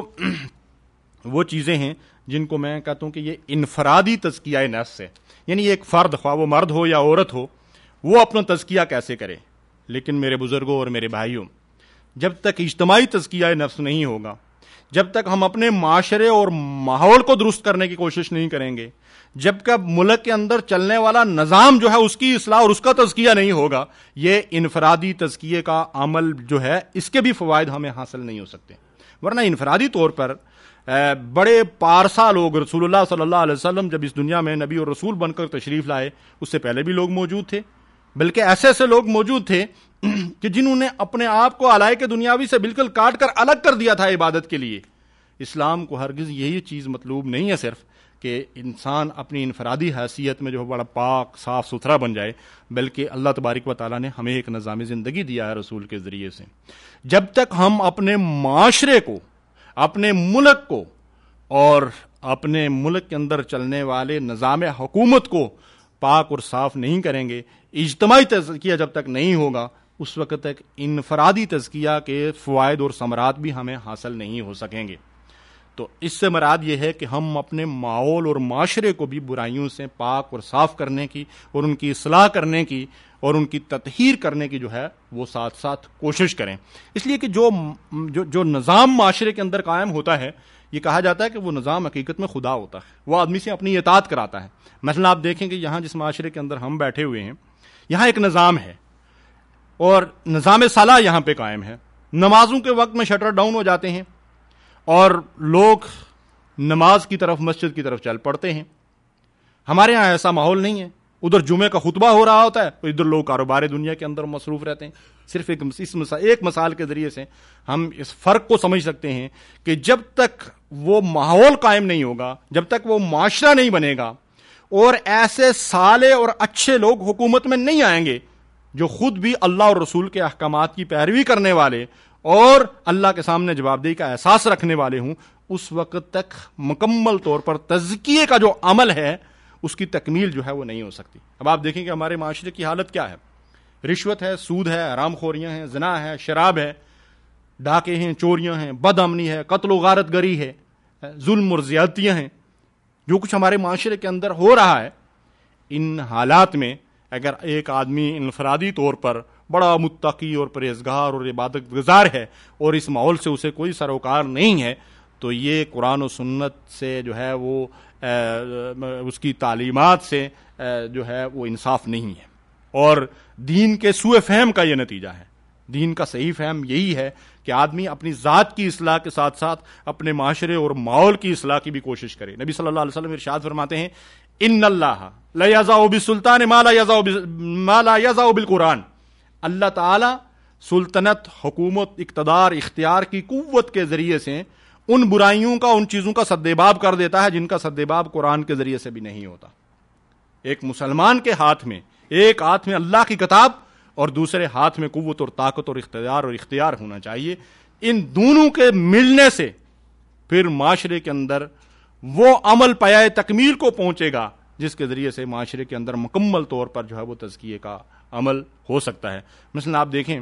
وہ چیزیں ہیں جن کو میں کہتا ہوں کہ یہ انفرادی تزکیہ نفس ہے، یعنی ایک فرد، خواہ وہ مرد ہو یا عورت ہو، وہ اپنا تزکیہ کیسے کرے. لیکن میرے بزرگوں اور میرے بھائیوں، جب تک اجتماعی تزکیہ نفس نہیں ہوگا، جب تک ہم اپنے معاشرے اور ماحول کو درست کرنے کی کوشش نہیں کریں گے، جب کہ ملک کے اندر چلنے والا نظام جو ہے اس کی اصلاح اور اس کا تزکیہ نہیں ہوگا، یہ انفرادی تزکیے کا عمل جو ہے اس کے بھی فوائد ہمیں حاصل نہیں ہو سکتے. ورنہ انفرادی طور پر بڑے پارسا لوگ، رسول اللہ صلی اللہ علیہ وسلم جب اس دنیا میں نبی اور رسول بن کر تشریف لائے اس سے پہلے بھی لوگ موجود تھے، بلکہ ایسے ایسے لوگ موجود تھے کہ جنہوں نے اپنے آپ کو علائق دنیاوی سے بالکل کاٹ کر الگ کر دیا تھا عبادت کے لیے. اسلام کو ہرگز یہی چیز مطلوب نہیں ہے صرف کہ انسان اپنی انفرادی حیثیت میں جو بڑا پاک صاف ستھرا بن جائے، بلکہ اللہ تبارک و تعالیٰ نے ہمیں ایک نظام زندگی دیا ہے رسول کے ذریعے سے. جب تک ہم اپنے معاشرے کو، اپنے ملک کو اور اپنے ملک کے اندر چلنے والے نظام حکومت کو پاک اور صاف نہیں کریں گے، اجتماعی تزکیہ جب تک نہیں ہوگا، اس وقت تک انفرادی تزکیہ کے فوائد اور ثمرات بھی ہمیں حاصل نہیں ہو سکیں گے. تو اس سے مراد یہ ہے کہ ہم اپنے ماحول اور معاشرے کو بھی برائیوں سے پاک اور صاف کرنے کی اور ان کی اصلاح کرنے کی اور ان کی تطہیر کرنے کی جو ہے وہ ساتھ ساتھ کوشش کریں. اس لیے کہ جو جو, جو نظام معاشرے کے اندر قائم ہوتا ہے، یہ کہا جاتا ہے کہ وہ نظام حقیقت میں خدا ہوتا ہے، وہ آدمی سے اپنی اطاعت کراتا ہے. مثلا آپ دیکھیں کہ یہاں جس معاشرے کے اندر ہم بیٹھے ہوئے ہیں، یہاں ایک نظام ہے اور نظام صلاح یہاں پہ قائم ہے. نمازوں کے وقت میں شٹر ڈاؤن ہو جاتے ہیں اور لوگ نماز کی طرف، مسجد کی طرف چل پڑتے ہیں. ہمارے ہاں ایسا ماحول نہیں ہے. ادھر جمعے کا خطبہ ہو رہا ہوتا ہے اور ادھر لوگ کاروبار دنیا کے اندر مصروف رہتے ہیں. صرف ایک اس مثال ایک مثال کے ذریعے سے ہم اس فرق کو سمجھ سکتے ہیں کہ جب تک وہ ماحول قائم نہیں ہوگا، جب تک وہ معاشرہ نہیں بنے گا اور ایسے صالح اور اچھے لوگ حکومت میں نہیں آئیں گے جو خود بھی اللہ اور رسول کے احکامات کی پیروی کرنے والے اور اللہ کے سامنے جواب دہی کا احساس رکھنے والے ہوں، اس وقت تک مکمل طور پر تزکیے کا جو عمل ہے اس کی تکمیل جو ہے وہ نہیں ہو سکتی. اب آپ دیکھیں کہ ہمارے معاشرے کی حالت کیا ہے. رشوت ہے، سود ہے، حرام خوریاں ہیں، زنا ہے، شراب ہے، ڈاکے ہیں، چوریاں ہیں، بد امنی ہے، قتل و غارت گری ہے، ظلم اور زیادتیاں ہیں. جو کچھ ہمارے معاشرے کے اندر ہو رہا ہے، ان حالات میں اگر ایک آدمی انفرادی طور پر بڑا متقی اور پرہیزگار اور عبادت گزار ہے اور اس ماحول سے اسے کوئی سروکار نہیں ہے، تو یہ قرآن و سنت سے جو ہے وہ اس کی تعلیمات سے جو ہے وہ انصاف نہیں ہے، اور دین کے سوء فہم کا یہ نتیجہ ہے. دین کا صحیح فہم یہی ہے کہ آدمی اپنی ذات کی اصلاح کے ساتھ ساتھ اپنے معاشرے اور ماحول کی اصلاح کی بھی کوشش کرے. نبی صلی اللہ علیہ وسلم ارشاد فرماتے ہیں، ان اللہ لا یضع بالسلطان ما لا یضع ما لا یضع بالقرآن. اللہ تعالی سلطنت، حکومت، اقتدار، اختیار کی قوت کے ذریعے سے ان برائیوں کا، ان چیزوں کا سدباب کر دیتا ہے جن کا سدباب قرآن کے ذریعے سے بھی نہیں ہوتا. ایک مسلمان کے ہاتھ میں ایک ہاتھ میں اللہ کی کتاب اور دوسرے ہاتھ میں قوت اور طاقت اور اقتدار اور اختیار ہونا چاہیے. ان دونوں کے ملنے سے پھر معاشرے کے اندر وہ عمل پایۂ تکمیل کو پہنچے گا جس کے ذریعے سے معاشرے کے اندر مکمل طور پر جو ہے وہ تزکیے کا عمل ہو سکتا ہے. مثلا آپ دیکھیں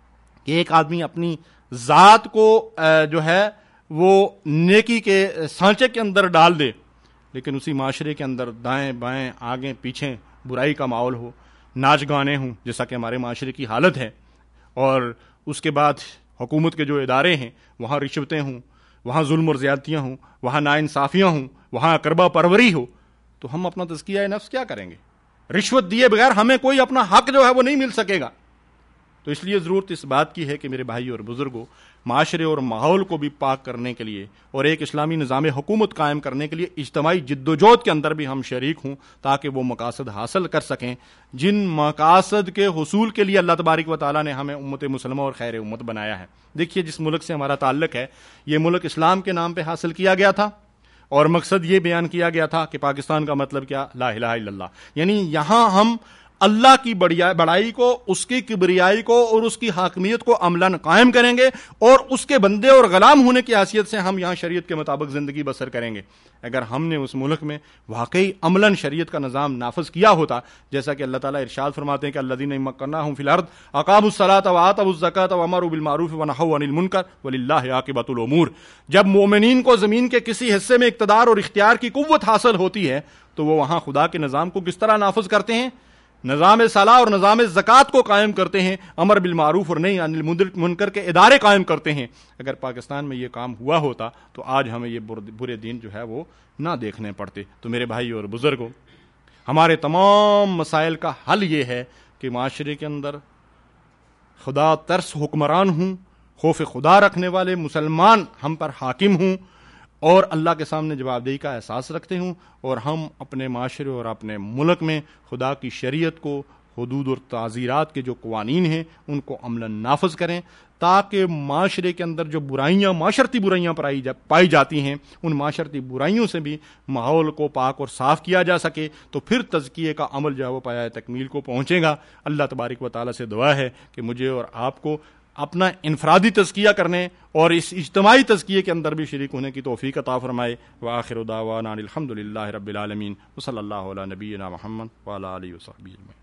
کہ ایک آدمی اپنی ذات کو جو ہے وہ نیکی کے سانچے کے اندر ڈال دے، لیکن اسی معاشرے کے اندر دائیں بائیں آگے پیچھے برائی کا ماحول ہو، ناچ گانے ہوں جیسا کہ ہمارے معاشرے کی حالت ہے، اور اس کے بعد حکومت کے جو ادارے ہیں وہاں رشوتیں ہوں، وہاں ظلم اور زیادتیاں ہوں، وہاں ناانصافیاں ہوں، وہاں اقربا پروری ہو، تو ہم اپنا تزکیہ نفس کیا کریں گے؟ رشوت دیے بغیر ہمیں کوئی اپنا حق جو ہے وہ نہیں مل سکے گا. تو اس لیے ضرورت اس بات کی ہے کہ میرے بھائی اور بزرگوں، معاشرے اور ماحول کو بھی پاک کرنے کے لیے اور ایک اسلامی نظام حکومت قائم کرنے کے لیے اجتماعی جد و جہد کے اندر بھی ہم شریک ہوں تاکہ وہ مقاصد حاصل کر سکیں جن مقاصد کے حصول کے لیے اللہ تبارک و تعالیٰ نے ہمیں امت مسلمہ اور خیر امت بنایا ہے. دیکھیے جس ملک سے ہمارا تعلق ہے یہ ملک اسلام کے نام پہ حاصل کیا گیا تھا، اور مقصد یہ بیان کیا گیا تھا کہ پاکستان کا مطلب کیا؟ لا الہ الا اللہ. یعنی یہاں ہم اللہ کی بڑائی کو، اس کی کبریائی کو اور اس کی حاکمیت کو عملاً قائم کریں گے، اور اس کے بندے اور غلام ہونے کی حیثیت سے ہم یہاں شریعت کے مطابق زندگی بسر کریں گے. اگر ہم نے اس ملک میں واقعی عملاً شریعت کا نظام نافذ کیا ہوتا، جیسا کہ اللہ تعالیٰ ارشاد فرماتے ہیں کہ الذین مکناہم فی الارض اقاموا الصلاۃ وآتوا الزکاۃ وامروا بالمعروف ونہوا عن المنکر وللہ عاقبۃ الامور. جب مومنین کو زمین کے کسی حصے میں اقتدار اور اختیار کی قوت حاصل ہوتی ہے تو وہ وہاں خدا کے نظام کو کس طرح نافذ کرتے ہیں؟ نظام صلاح اور نظام زکوٰۃ کو قائم کرتے ہیں، امر بالمعروف اور نہی عن المنکر کے ادارے قائم کرتے ہیں. اگر پاکستان میں یہ کام ہوا ہوتا تو آج ہمیں یہ برے دن جو ہے وہ نہ دیکھنے پڑتے. تو میرے بھائی اور بزرگوں، ہمارے تمام مسائل کا حل یہ ہے کہ معاشرے کے اندر خدا ترس حکمران ہوں، خوف خدا رکھنے والے مسلمان ہم پر حاکم ہوں، اور اللہ کے سامنے جوابدہی کا احساس رکھتے ہوں، اور ہم اپنے معاشرے اور اپنے ملک میں خدا کی شریعت کو، حدود اور تعزیرات کے جو قوانین ہیں ان کو عملاً نافذ کریں، تاکہ معاشرے کے اندر جو برائیاں، معاشرتی برائیاں پائی جاتی ہیں، ان معاشرتی برائیوں سے بھی ماحول کو پاک اور صاف کیا جا سکے. تو پھر تزکیے کا عمل جو ہے وہ پایۂ تکمیل کو پہنچے گا. اللہ تبارک و تعالیٰ سے دعا ہے کہ مجھے اور آپ کو اپنا انفرادی تزکیہ کرنے اور اس اجتماعی تزکیے کے اندر بھی شریک ہونے کی توفیق عطا فرمائے. وآخر دعوانا الحمد للہ رب العالمین، وصلی اللہ علی نبینا محمد وعلی آلہ وصحبہ اجمعین.